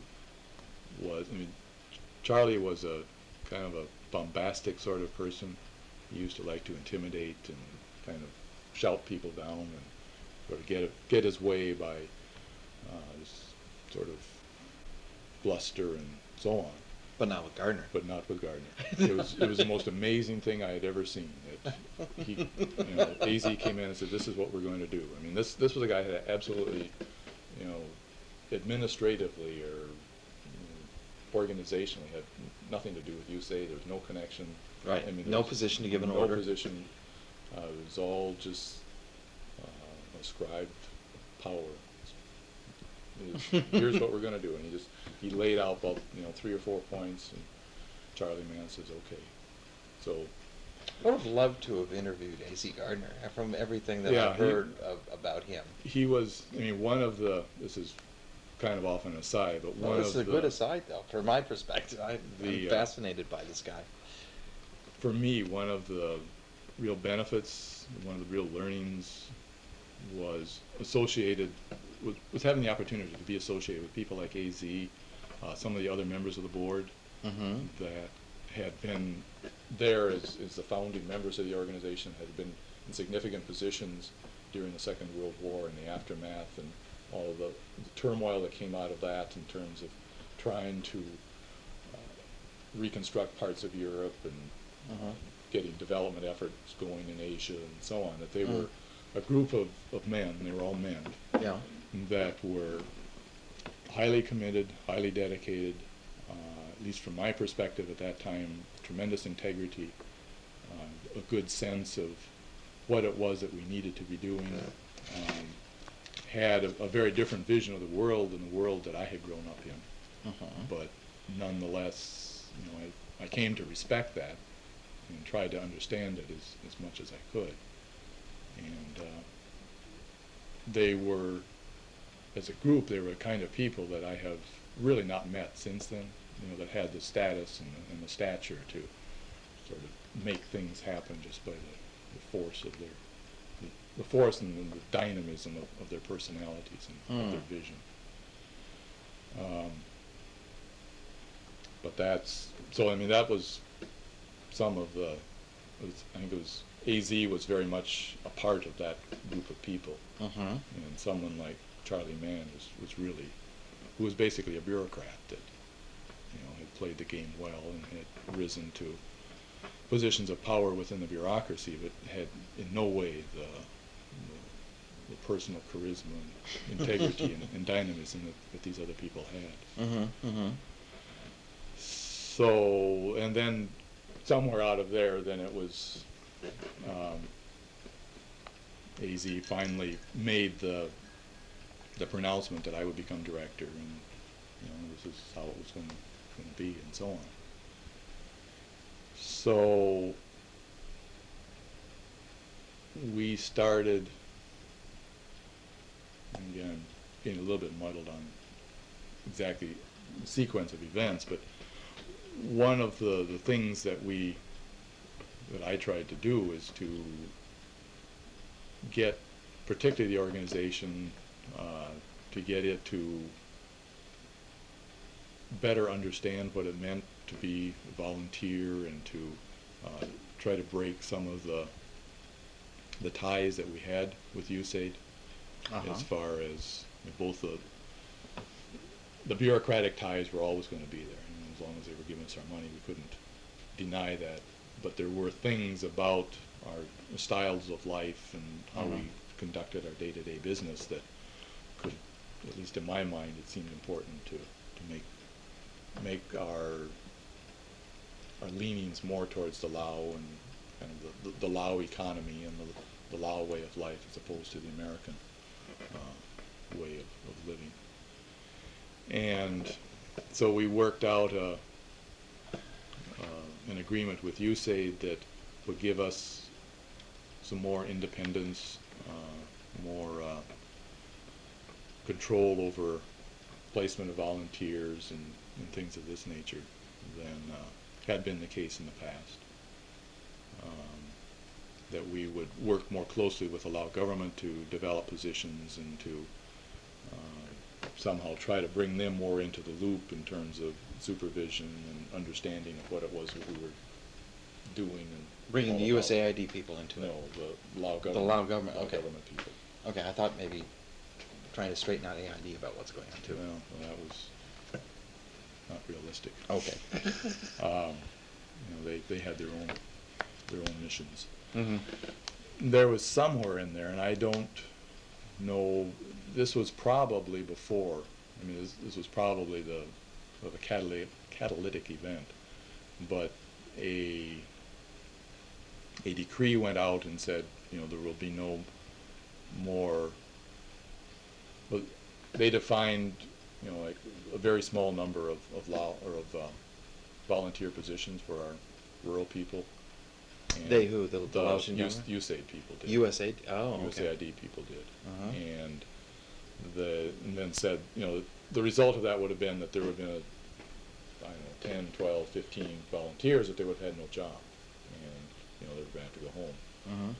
was, I mean, Charlie was a kind of a bombastic sort of person. He used to like to intimidate and kind of shout people down and sort of get get his way by uh, this sort of bluster and so on, But not with Gardner. but not with Gardner. It was it was the most amazing thing I had ever seen. It, he, you know, A Z came in and said, "This is what we're going to do." I mean, this this was a guy that absolutely, you know, administratively or you know, organizationally had nothing to do with U S A I D. There was no connection. Right. I mean, No there was position to give an no order. position. Uh, it was all just uh, ascribed power. It was, here's what we're going to do, and he just he laid out about you know three or four points, and Charlie Mann says okay. So I would have loved to have interviewed A Z Gardner from everything that Yeah, I've he- heard of, about him. he was. I mean, one of the. This is kind of off an aside, but one Well, this is of a the, good aside, though, from my perspective. I, The, I'm uh, fascinated by this guy. for me, one of the real benefits, one of the real learnings was associated, was, was having the opportunity to be associated with people like A Z, uh, some of the other members of the board Mm-hmm. that had been there as, as the founding members of the organization, had been in significant positions during the Second World War and the aftermath and all of the, the turmoil that came out of that in terms of trying to uh, reconstruct parts of Europe and Uh-huh. getting development efforts going in Asia and so on, that they Mm. were a group of, of men, they were all men, Yeah. that were highly committed, highly dedicated, uh, at least from my perspective at that time, tremendous integrity, uh, a good sense of what it was that we needed to be doing, um, had a, a very different vision of the world than the world that I had grown up in. Uh-huh. But nonetheless, you know, I, I came to respect that and tried to understand it as, as much as I could. And uh, they were as a group, they were the kind of people that I have really not met since then, you know, that had the status and the, and the stature to sort of make things happen just by the, the force of their, the, the force and the dynamism of, of their personalities and Mm. of their vision. Um, but that's, so I mean, that was some of the, it was, I think it was, A Z was very much a part of that group of people. Mm-hmm. And someone like Charlie Mann was, was really, who was basically a bureaucrat that, you know, had played the game well and had risen to positions of power within the bureaucracy, but had in no way the, the, the personal charisma and integrity and, and dynamism that, that these other people had. Mm-hmm. Mm-hmm. So, and then somewhere out of there, then it was, um, A Z finally made the the pronouncement that I would become director, and you know, this is how it was going to, going to be, and so on. So we started, and again, I'm getting a little bit muddled on exactly the sequence of events, but one of the, the things that we, that I tried to do is to get, particularly the organization, uh, to get it to better understand what it meant to be a volunteer, and to uh, try to break some of the the ties that we had with U S A I D, Uh-huh. as far as both the the bureaucratic ties were always going to be there. You know, as long as they were giving us our money, we couldn't deny that. But there were things about our styles of life and how Uh-huh. we conducted our day-to-day business that could, at least in my mind, it seemed important to, to make make our our leanings more towards the Lao and kind of the, the, the Lao economy and the, the Lao way of life, as opposed to the American uh, way of, of living. And so we worked out a, uh, an agreement with U S A I D that would give us some more independence, uh, more uh, control over placement of volunteers and, and things of this nature than uh, had been the case in the past. Um, that we would work more closely with the Lao government to develop positions and to uh, somehow try to bring them more into the loop in terms of supervision and understanding of what it was that we were doing. And Bringing all the about. U S A I D people into No, it. the Lao government. The Lao government, Lao okay. government people. Okay, I thought maybe trying to straighten out A I D about what's going on too. Well, well, that was not realistic. Okay. Um, you know, they, they had their own their own missions. Mm-hmm. There was somewhere in there, and I don't know. This was probably before. I mean, this, this was probably the of a catalytic catalytic event, but a a decree went out and said, you know, there will be no more. Well, they defined, you know, like a very small number of of Lao or of uh, volunteer positions for our rural people. And They who? The- the the Laotian U S government? U S A I D people did. U S A I D? Oh, U S A I okay. D people did. Uh-huh. And the and then said, you know, the result of that would have been that there would have been a, I don't know, ten, twelve, fifteen volunteers that they would have had no job. And, you know, they were going to have to go home. Uh-huh.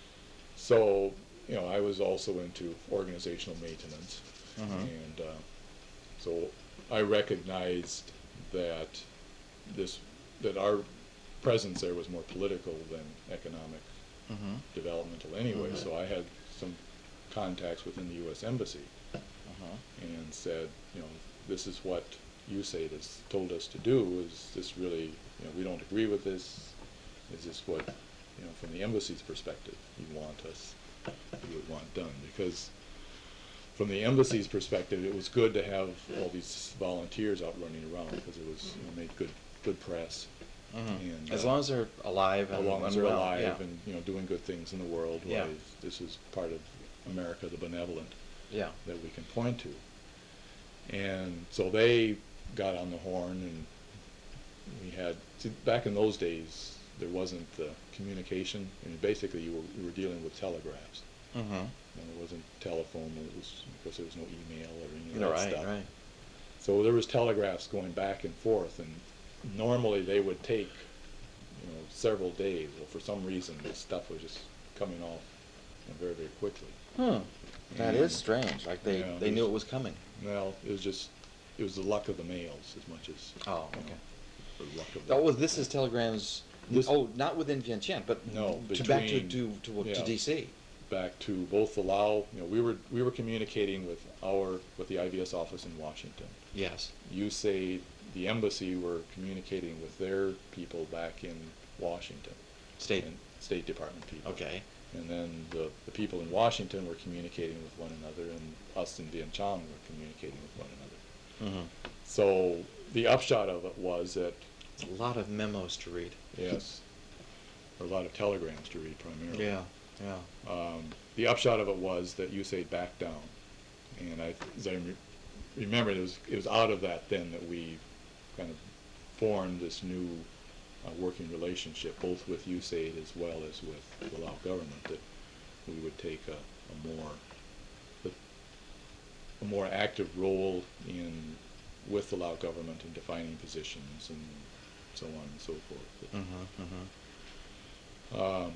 So, you know, I was also into organizational maintenance. Uh-huh. And uh, so I recognized that this, that our presence there was more political than economic, Uh-huh. developmental anyway. Mhm. So I had some contacts within the U S Embassy Uh-huh. and said, you know, this is what U S A I D has told us to do. Is this really, you know, we don't agree with this. Is this what, you know, from the embassy's perspective, you want us, you would want done? Because from the embassy's perspective, it was good to have all these volunteers out running around because it was, you know, made good good press. Uh-huh. And, As uh, long as they're alive and as long as and they're well, alive yeah. and, you know, doing good things in the world. Yeah. Why this is part of America the benevolent Yeah. that we can point to. And so they got on the horn, and we had, see, back in those days, there wasn't the communication. I mean, basically, you were, you were dealing with telegraphs. Mm-hmm. And it wasn't telephone. It was, of course, there was no email or any of Right, that stuff. right. So there was telegraphs going back and forth, and normally they would take, you know, several days. Well, for some reason, this stuff was just coming off, you know, very, very quickly. Hmm. That And, is strange. Like they, yeah, they it knew was- it was coming. Well, it was just, it was the luck of the mails as much as. Oh, you know, okay. the luck of the. Oh, well, this is telegrams. This- oh, not within Vientiane, but No, to back to between- to to, yeah. to D C. Back to both the Lao, you know, we were we were communicating with our with the I V S office in Washington. Yes. U S A I D, the embassy, were communicating with their people back in Washington. State. And State Department people. Okay. And then the, the people in Washington were communicating with one another, and us in Vientiane were communicating with one another. Mm-hmm. So the upshot of it was that, A lot of memos to read. yes, or a lot of telegrams to read primarily. Yeah. Yeah. Um, the upshot of it was that U S A I D backed down, and I, as I re- remember, it was it was out of that then that we kind of formed this new uh, working relationship, both with U S A I D as well as with the Lao government, that we would take a, a more a, a more active role in with the Lao government in defining positions and so on and so forth. Mm-hmm. Mm-hmm. Um,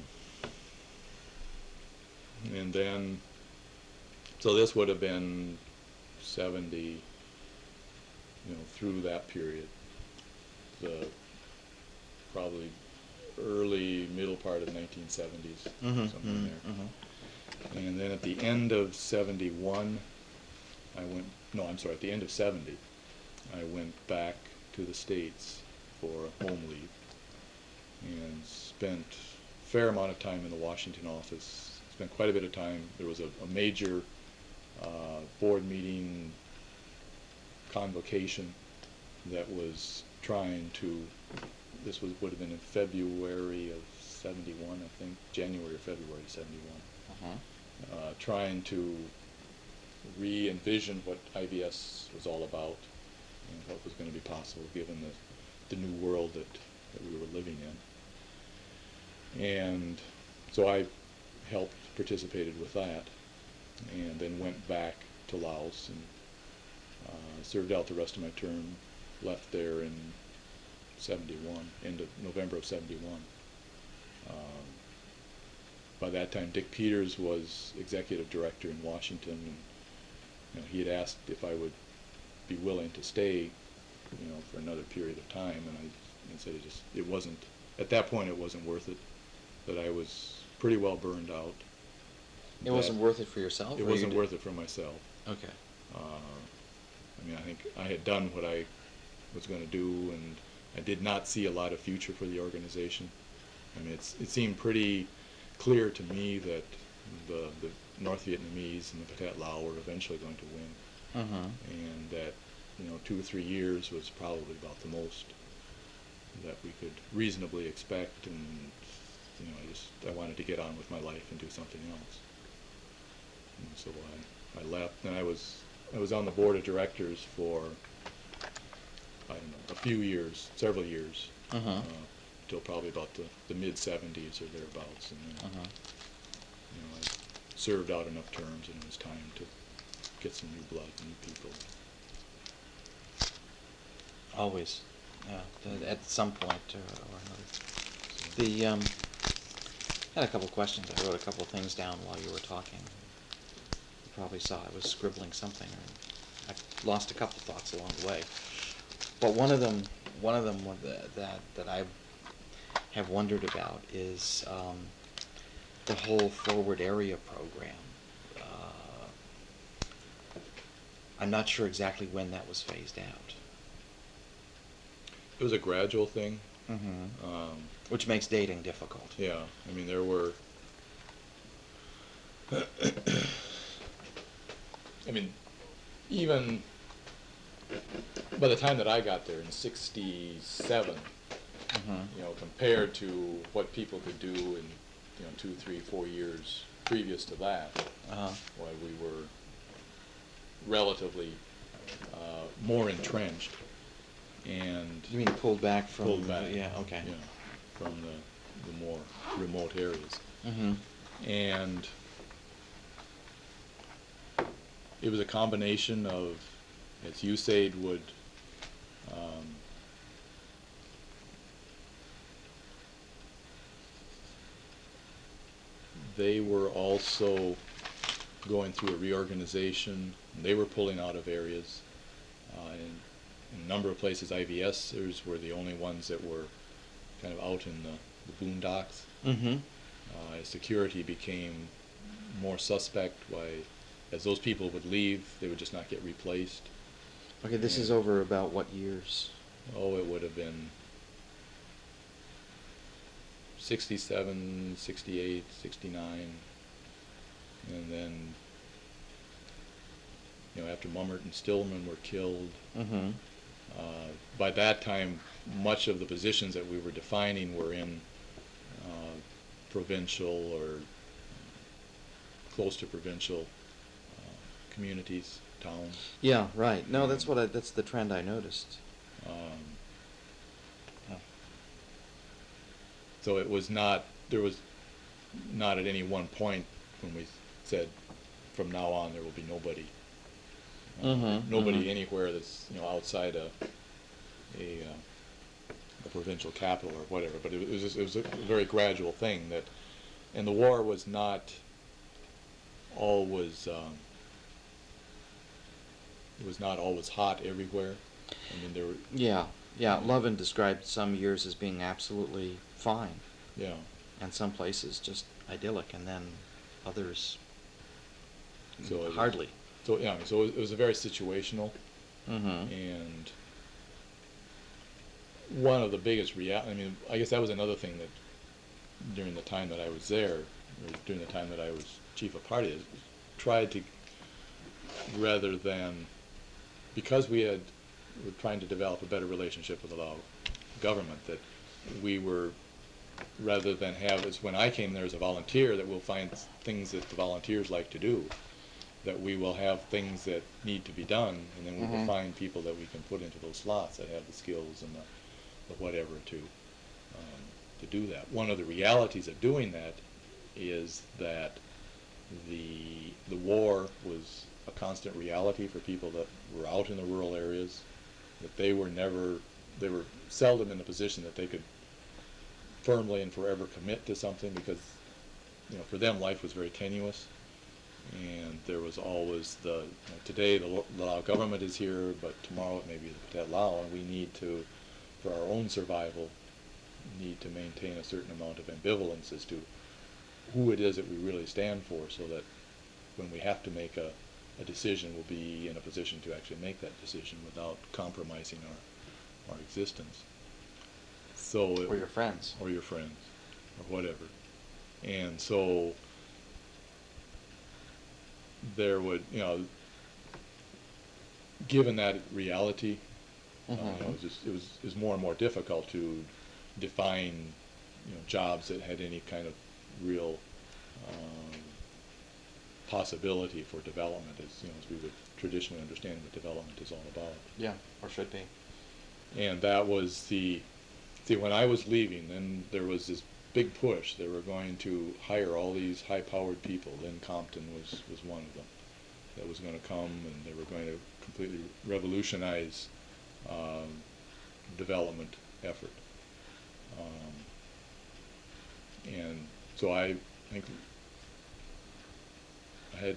and then, so this would have been seventy, you know, through that period, the probably early, middle part of nineteen seventies, Mm-hmm. somewhere in there. Mm-hmm. And then at the end of seventy-one, I went, no, I'm sorry, at the end of seventy, I went back to the States for home leave and spent a fair amount of time in the Washington office. Spent quite a bit of time. There was a, a major uh, board meeting convocation that was trying to, this was would have been in February of seventy-one, I think, January or February of seventy-one. Uh-huh. Uh, trying to re-envision what I V S was all about and what was going to be possible given the, the new world that, that we were living in. And so I helped, participated with that, and then went back to Laos and uh, served out the rest of my term, left there in seventy-one, end of November of seventy-one. Um, by that time, Dick Peters was executive director in Washington, and you know, he had asked if I would be willing to stay, you know, for another period of time, and I, I said it just it wasn't at that point it wasn't worth it. That I was pretty well burned out. It wasn't worth it for yourself? It or wasn't you worth it for myself. Okay. Uh, I mean, I think I had done what I was going to do, and I did not see a lot of future for the organization. I mean, it's, it seemed pretty clear to me that the, the North Vietnamese and the Pathet Lao were eventually going to win, Mm-hmm. and that, you know, two or three years was probably about the most that we could reasonably expect, and you know, I just I wanted to get on with my life and do something else. And so I, I left, and I was I was on the board of directors for I don't know a few years, several years, Uh-huh. uh, till probably about the, the mid seventies or thereabouts, and then Uh-huh. you know I served out enough terms, and it was time to get some new blood, new people. Always. Yeah. th- At some point or, or another. The um, I had a couple of questions. I wrote a couple of things down while you were talking. You probably saw I was scribbling something. Or I lost a couple of thoughts along the way. But one of them, one of them wa- that that, that I have wondered about is um, the whole forward area program. Uh, I'm not sure exactly when that was phased out. It was a gradual thing. Mm-hmm. Um, Which makes dating difficult. Yeah, I mean, there were, I mean, even by the time that I got there in sixty-seven, Mm-hmm. you know, compared to what people could do in, you know, two, three, four years previous to that, Uh-huh. why we were relatively uh, more entrenched and You mean pulled back from? pulled back. Yeah. Okay. Yeah, from the, the more remote areas. Mm-hmm. And it was a combination of, as U S A I D would um, they were also going through a reorganization. They were pulling out of areas. Uh, in, in a number of places, I V Sers were the only ones that were kind of out in the, the boondocks. Mm-hmm. Uh, as security became more suspect, why, as those people would leave, they would just not get replaced. Okay, this And, is over about what years? Oh, it would have been sixty-seven, sixty-eight, sixty-nine, and then, you know, after Mummert and Stillman were killed, Mm-hmm. uh, by that time, much of the positions that we were defining were in uh, provincial or close to provincial uh, communities, towns. Yeah, right. No, that's what I, that's the trend I noticed. Um, so it was not, there was not at any one point when we said, from now on there will be nobody. Uh, Mhm, nobody mhm. anywhere that's, you know, outside a, a, uh, a provincial capital or whatever. But it was just, it was a very gradual thing that, and the war was not always, um, it was not always hot everywhere. I mean, there were, Yeah, yeah. Lovin described some years as being absolutely fine, yeah. and some places just idyllic, and then others So it was- hardly. So, yeah, so it was a very situational, Mm-hmm. and one of the biggest real, I mean, I guess that was another thing that during the time that I was there, or during the time that I was chief of party, is tried to, rather than, because we had, were trying to develop a better relationship with the Lao government, that we were, rather than have, as when I came there as a volunteer, that we'll find things that the volunteers like to do, that we will have things that need to be done, and then we will Mhm. find people that we can put into those slots that have the skills and the, the whatever to um, to do that. One of the realities of doing that is that the the war was a constant reality for people that were out in the rural areas, that they were never, they were seldom in the position that they could firmly and forever commit to something, because, you know, for them life was very tenuous. And there was always the, you know, today the, Lo- the Lao government is here, but tomorrow it may be the Pathet Lao, and we need to, for our own survival, need to maintain a certain amount of ambivalence as to who it is that we really stand for, so that when we have to make a, a decision, we'll be in a position to actually make that decision without compromising our, our existence. So it, Or your friends. or your friends, or whatever. And so there would, you know, given that reality, uh, you know, Mhm. it was just, it was, it was more and more difficult to define, you know, jobs that had any kind of real um, possibility for development, as, you know, as we would traditionally understand what development is all about. Yeah, or should be. And that was the, see, when I was leaving, then there was this big push. They were going to hire all these high-powered people. Lynn Compton was, was one of them that was going to come, and they were going to completely revolutionize um, development effort. Um, and so I think I had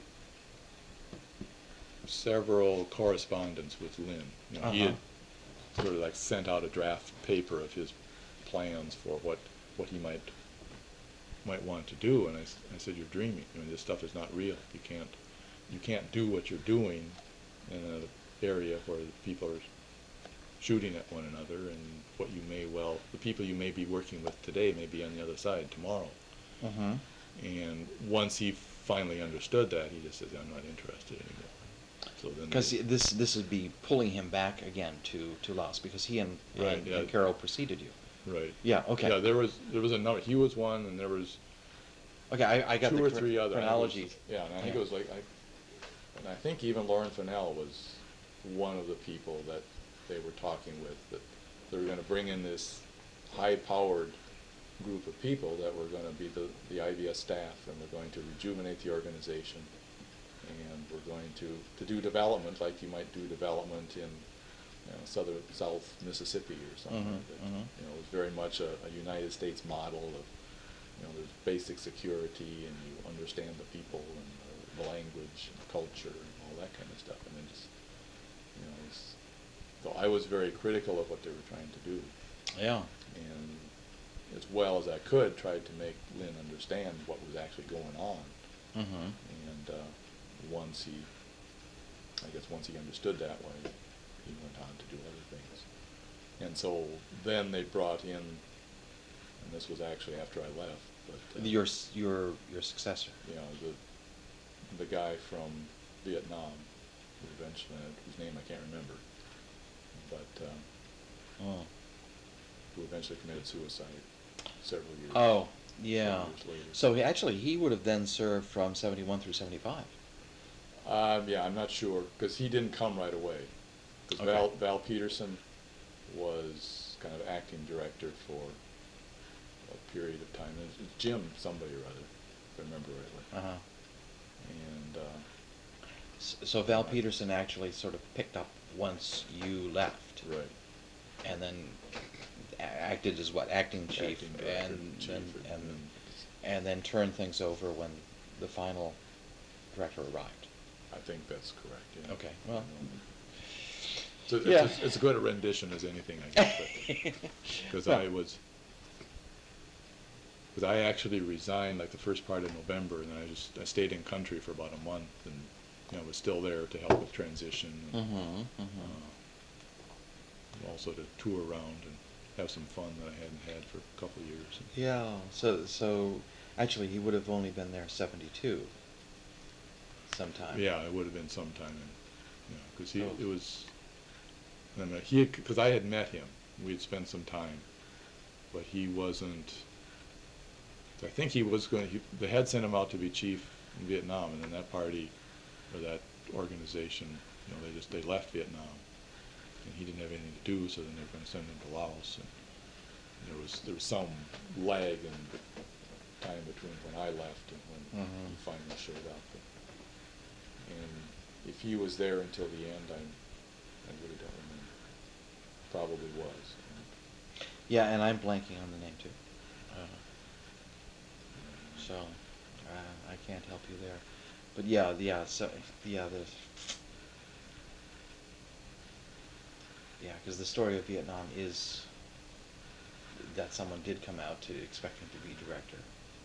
several correspondence with Lynn. You know, he Uh-huh. had sort of like sent out a draft paper of his plans for what, what he might might want to do, and I, s- I said, you're dreaming. I mean, this stuff is not real. You can't you can't do what you're doing in an area where people are shooting at one another, and what you may well, the people you may be working with today may be on the other side tomorrow. Mm-hmm. And once he finally understood that, he just said, I'm not interested anymore. So then Because they- this this would be pulling him back again to, to Laos, because he and, Right, and, yeah. and Carol preceded you. right. Yeah. Okay. Yeah, there was there was a number. He was one, and there was Okay. I, I got two the or chron- three other I think it was- chronology. yeah, and I think Yeah. it was like, I, and I think even Lauren Fennell was one of the people that they were talking with, that they were going to bring in this high-powered group of people that were going to be the, the I V S staff, and were going to rejuvenate the organization, and we're going to, to do development like you might do development in, you know, southern South Mississippi or something. Mhm, like that. mhm. You know, it was very much a, a United States model of, you know, there's basic security and you understand the people and the, the language and culture and all that kind of stuff. And then just, you know, it's, so I was very critical of what they were trying to do. Yeah. And as well as I could, tried to make Lynn understand what was actually going on. Mm-hmm. And uh, once he, I guess once he understood that way, he went on to do other things. And so then they brought in, and this was actually after I left, but uh, Your s- your your successor. you know, the the guy from Vietnam, who eventually, whose name I can't remember, but um, Oh. who eventually committed suicide several years. Oh, yeah. several years later. So he, actually, he would have then served from seventy-one through seventy-five. Um, yeah, I'm not sure, because he didn't come right away. Because Okay. Val, Val Peterson was kind of acting director for a period of time. It was Jim somebody or other, if I remember rightly. Uh-huh. And uh, S- So Val Peterson actually sort of picked up once you left, right, and then a- acted as what, acting chief, acting director, and chief, and, and and and then turned things over when the final director arrived. I think that's correct. Yeah. Okay, well, So it's, yeah. it's, it's as good a rendition as anything, I guess. Because Well. I was, because I actually resigned like the first part of November, and then I just I stayed in country for about a month, and you know was still there to help with transition, and Mm-hmm, mm-hmm. uh, also to tour around and have some fun that I hadn't had for a couple of years. Yeah. So so actually, he would have only been there seventy-two. Sometime. Yeah, it would have been sometime, in, you know, because he Oh. it was. I mean, he because I had met him, we had spent some time, but he wasn't. I think he was going. He, they had sent him out to be chief in Vietnam, and then that party or that organization, you know, they just they left Vietnam, and he didn't have anything to do. So then they were going to send him to Laos, and there was there was some lag in time between when I left and when Mhm. he finally showed up. And if he was there until the end, I I really don't remember. Probably was. Yeah, and I'm blanking on the name too. Uh, so uh, I can't help you there. But yeah, yeah, so yeah, the yeah, because the story of Vietnam is that someone did come out to expect him to be director.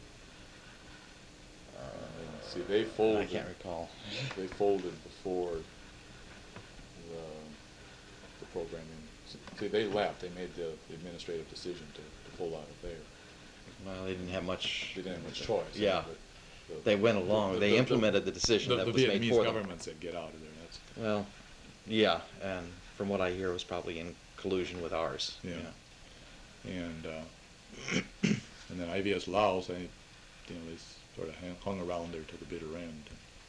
Uh, And see, they I folded. can't recall. They folded before the the programming. See, they left. They made the administrative decision to, to pull out of there. Well, they didn't have much. They didn't have much choice. Yeah. but the- They went along. the- They the- implemented the decision the, that the was made Vietnamese for them. government said, "Get out of there." That's Well, yeah, and from what I hear, it was probably in collusion with ours. Yeah. you know. and uh, and then I V S Laos, I, you know, they sort of hung- hung around there to the bitter end.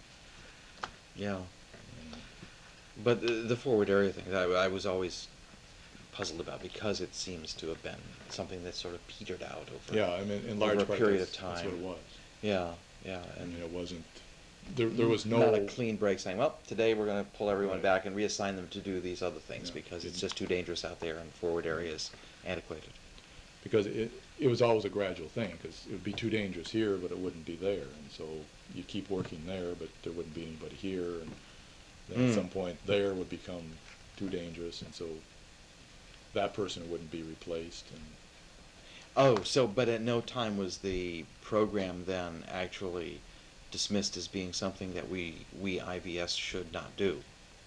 Yeah. And, But the, the forward area thing, I, I was always puzzled about because it seems to have been something that sort of petered out over. yeah, I mean, in large over a part, period that's, of time. that's what it was. Yeah, yeah, I and mean, it wasn't. There, there was no. not a clean break saying, well, today we're going to pull everyone Right. back and reassign them to do these other things Yeah, because it's didn't- just too dangerous out there and forward area is antiquated. Because it it was always a gradual thing, because it would be too dangerous here, but it wouldn't be there, and so you keep working there, but there wouldn't be anybody here, and then Mm. at some point there would become too dangerous, and so that person wouldn't be replaced, and Oh, so, but at no time was the program then actually dismissed as being something that we, we I V S should not do.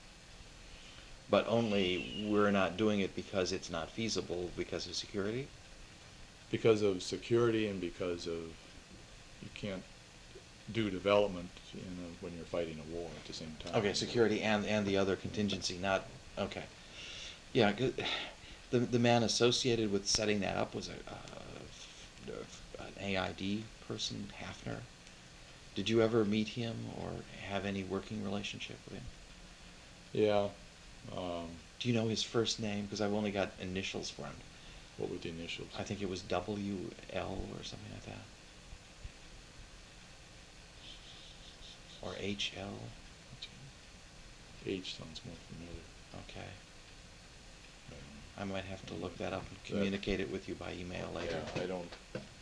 But only we're not doing it because it's not feasible because of security? because of security and because of you can't do development, you know, when you're fighting a war at the same time. Okay, security and, and the other contingency, not, okay. Yeah, 'cause the, the man associated with setting that up was a, uh, an A I D person, Hafner. Did you ever meet him or have any working relationship with him? Yeah. Um, Do you know his first name? Because I've only got initials for him. what were the initials? I think it was W L or something like that. Or H L? H sounds more familiar. Okay. Um, I might have to look that up and that- communicate it with you by email later. Yeah, I don't.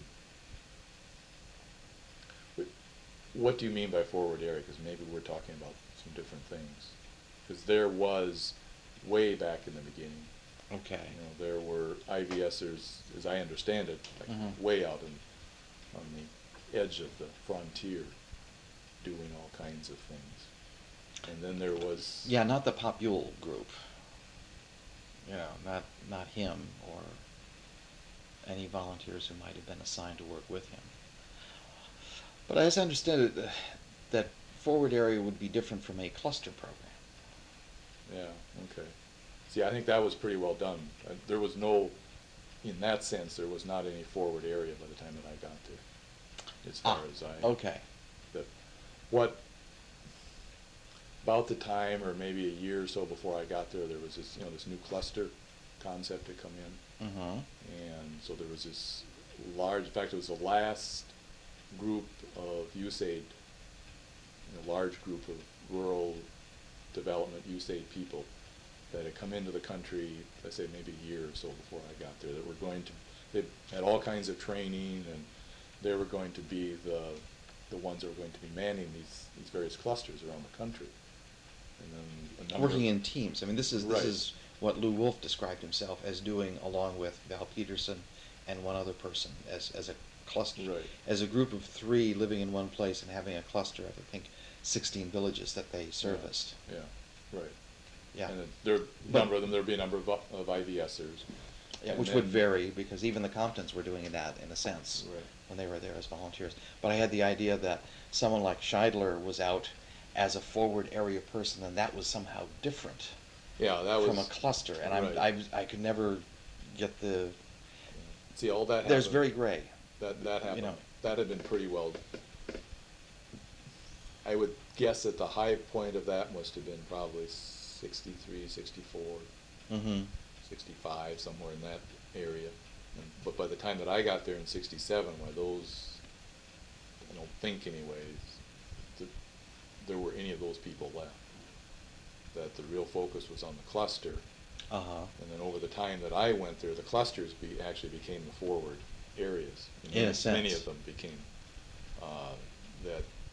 But what do you mean by forward area? Because maybe we're talking about some different things. Because there was, way back in the beginning, Okay. you know, there were IVSers, as I understand it, like Mhm. way out in, on the edge of the frontier, doing all kinds of things. And then there was. Yeah, not the Popule group. You know, not not him or any volunteers who might have been assigned to work with him. But as I understand it, uh, that forward area would be different from a cluster program. Yeah, okay. See, I think that was pretty well done. Uh, There was no, in that sense, there was not any forward area by the time that I got there, as far Ah, as I. okay. That, what, about the time, or maybe a year or so before I got there, there was this, you know, this new cluster concept had come in. Mm-hmm. And so there was this large, in fact, it was the last group of U S A I D, a large group of rural development U S A I D people that had come into the country, let's say maybe a year or so before I got there, that were going to, they had all kinds of training, and they were going to be the the ones that were going to be manning these, these various clusters around the country. And then a number Working of, in teams. I mean, this is this Right. is what Lou Wolf described himself as doing, along with Val Peterson and one other person, as as a cluster, Right. as a group of three living in one place and having a cluster of, I think, sixteen villages that they serviced. Yeah, right. Yeah. And there, a But- number of them, there'd be a number of, of IVSers. Yeah, And which then- would vary, because even the Comptons were doing that in a sense Right. when they were there as volunteers. But I had the idea that someone like Scheidler was out as a forward area person, and that was somehow different Yeah, that was. from a cluster. And I'm, right. I, I could never get the. See, all that There's happened- very gray. That, that you happened, know. that had been pretty well, I would guess that the high point of that must have been probably sixty-three, sixty-four, Mm-hmm. sixty-five, somewhere in that area. And- But by the time that I got there in sixty-seven, why those, I don't think anyways, that there were any of those people left. That the real focus was on the cluster. Uh huh. And then over the time that I went there, the clusters be, actually became the forward areas. And In a many- Many sense. of them became, uh, that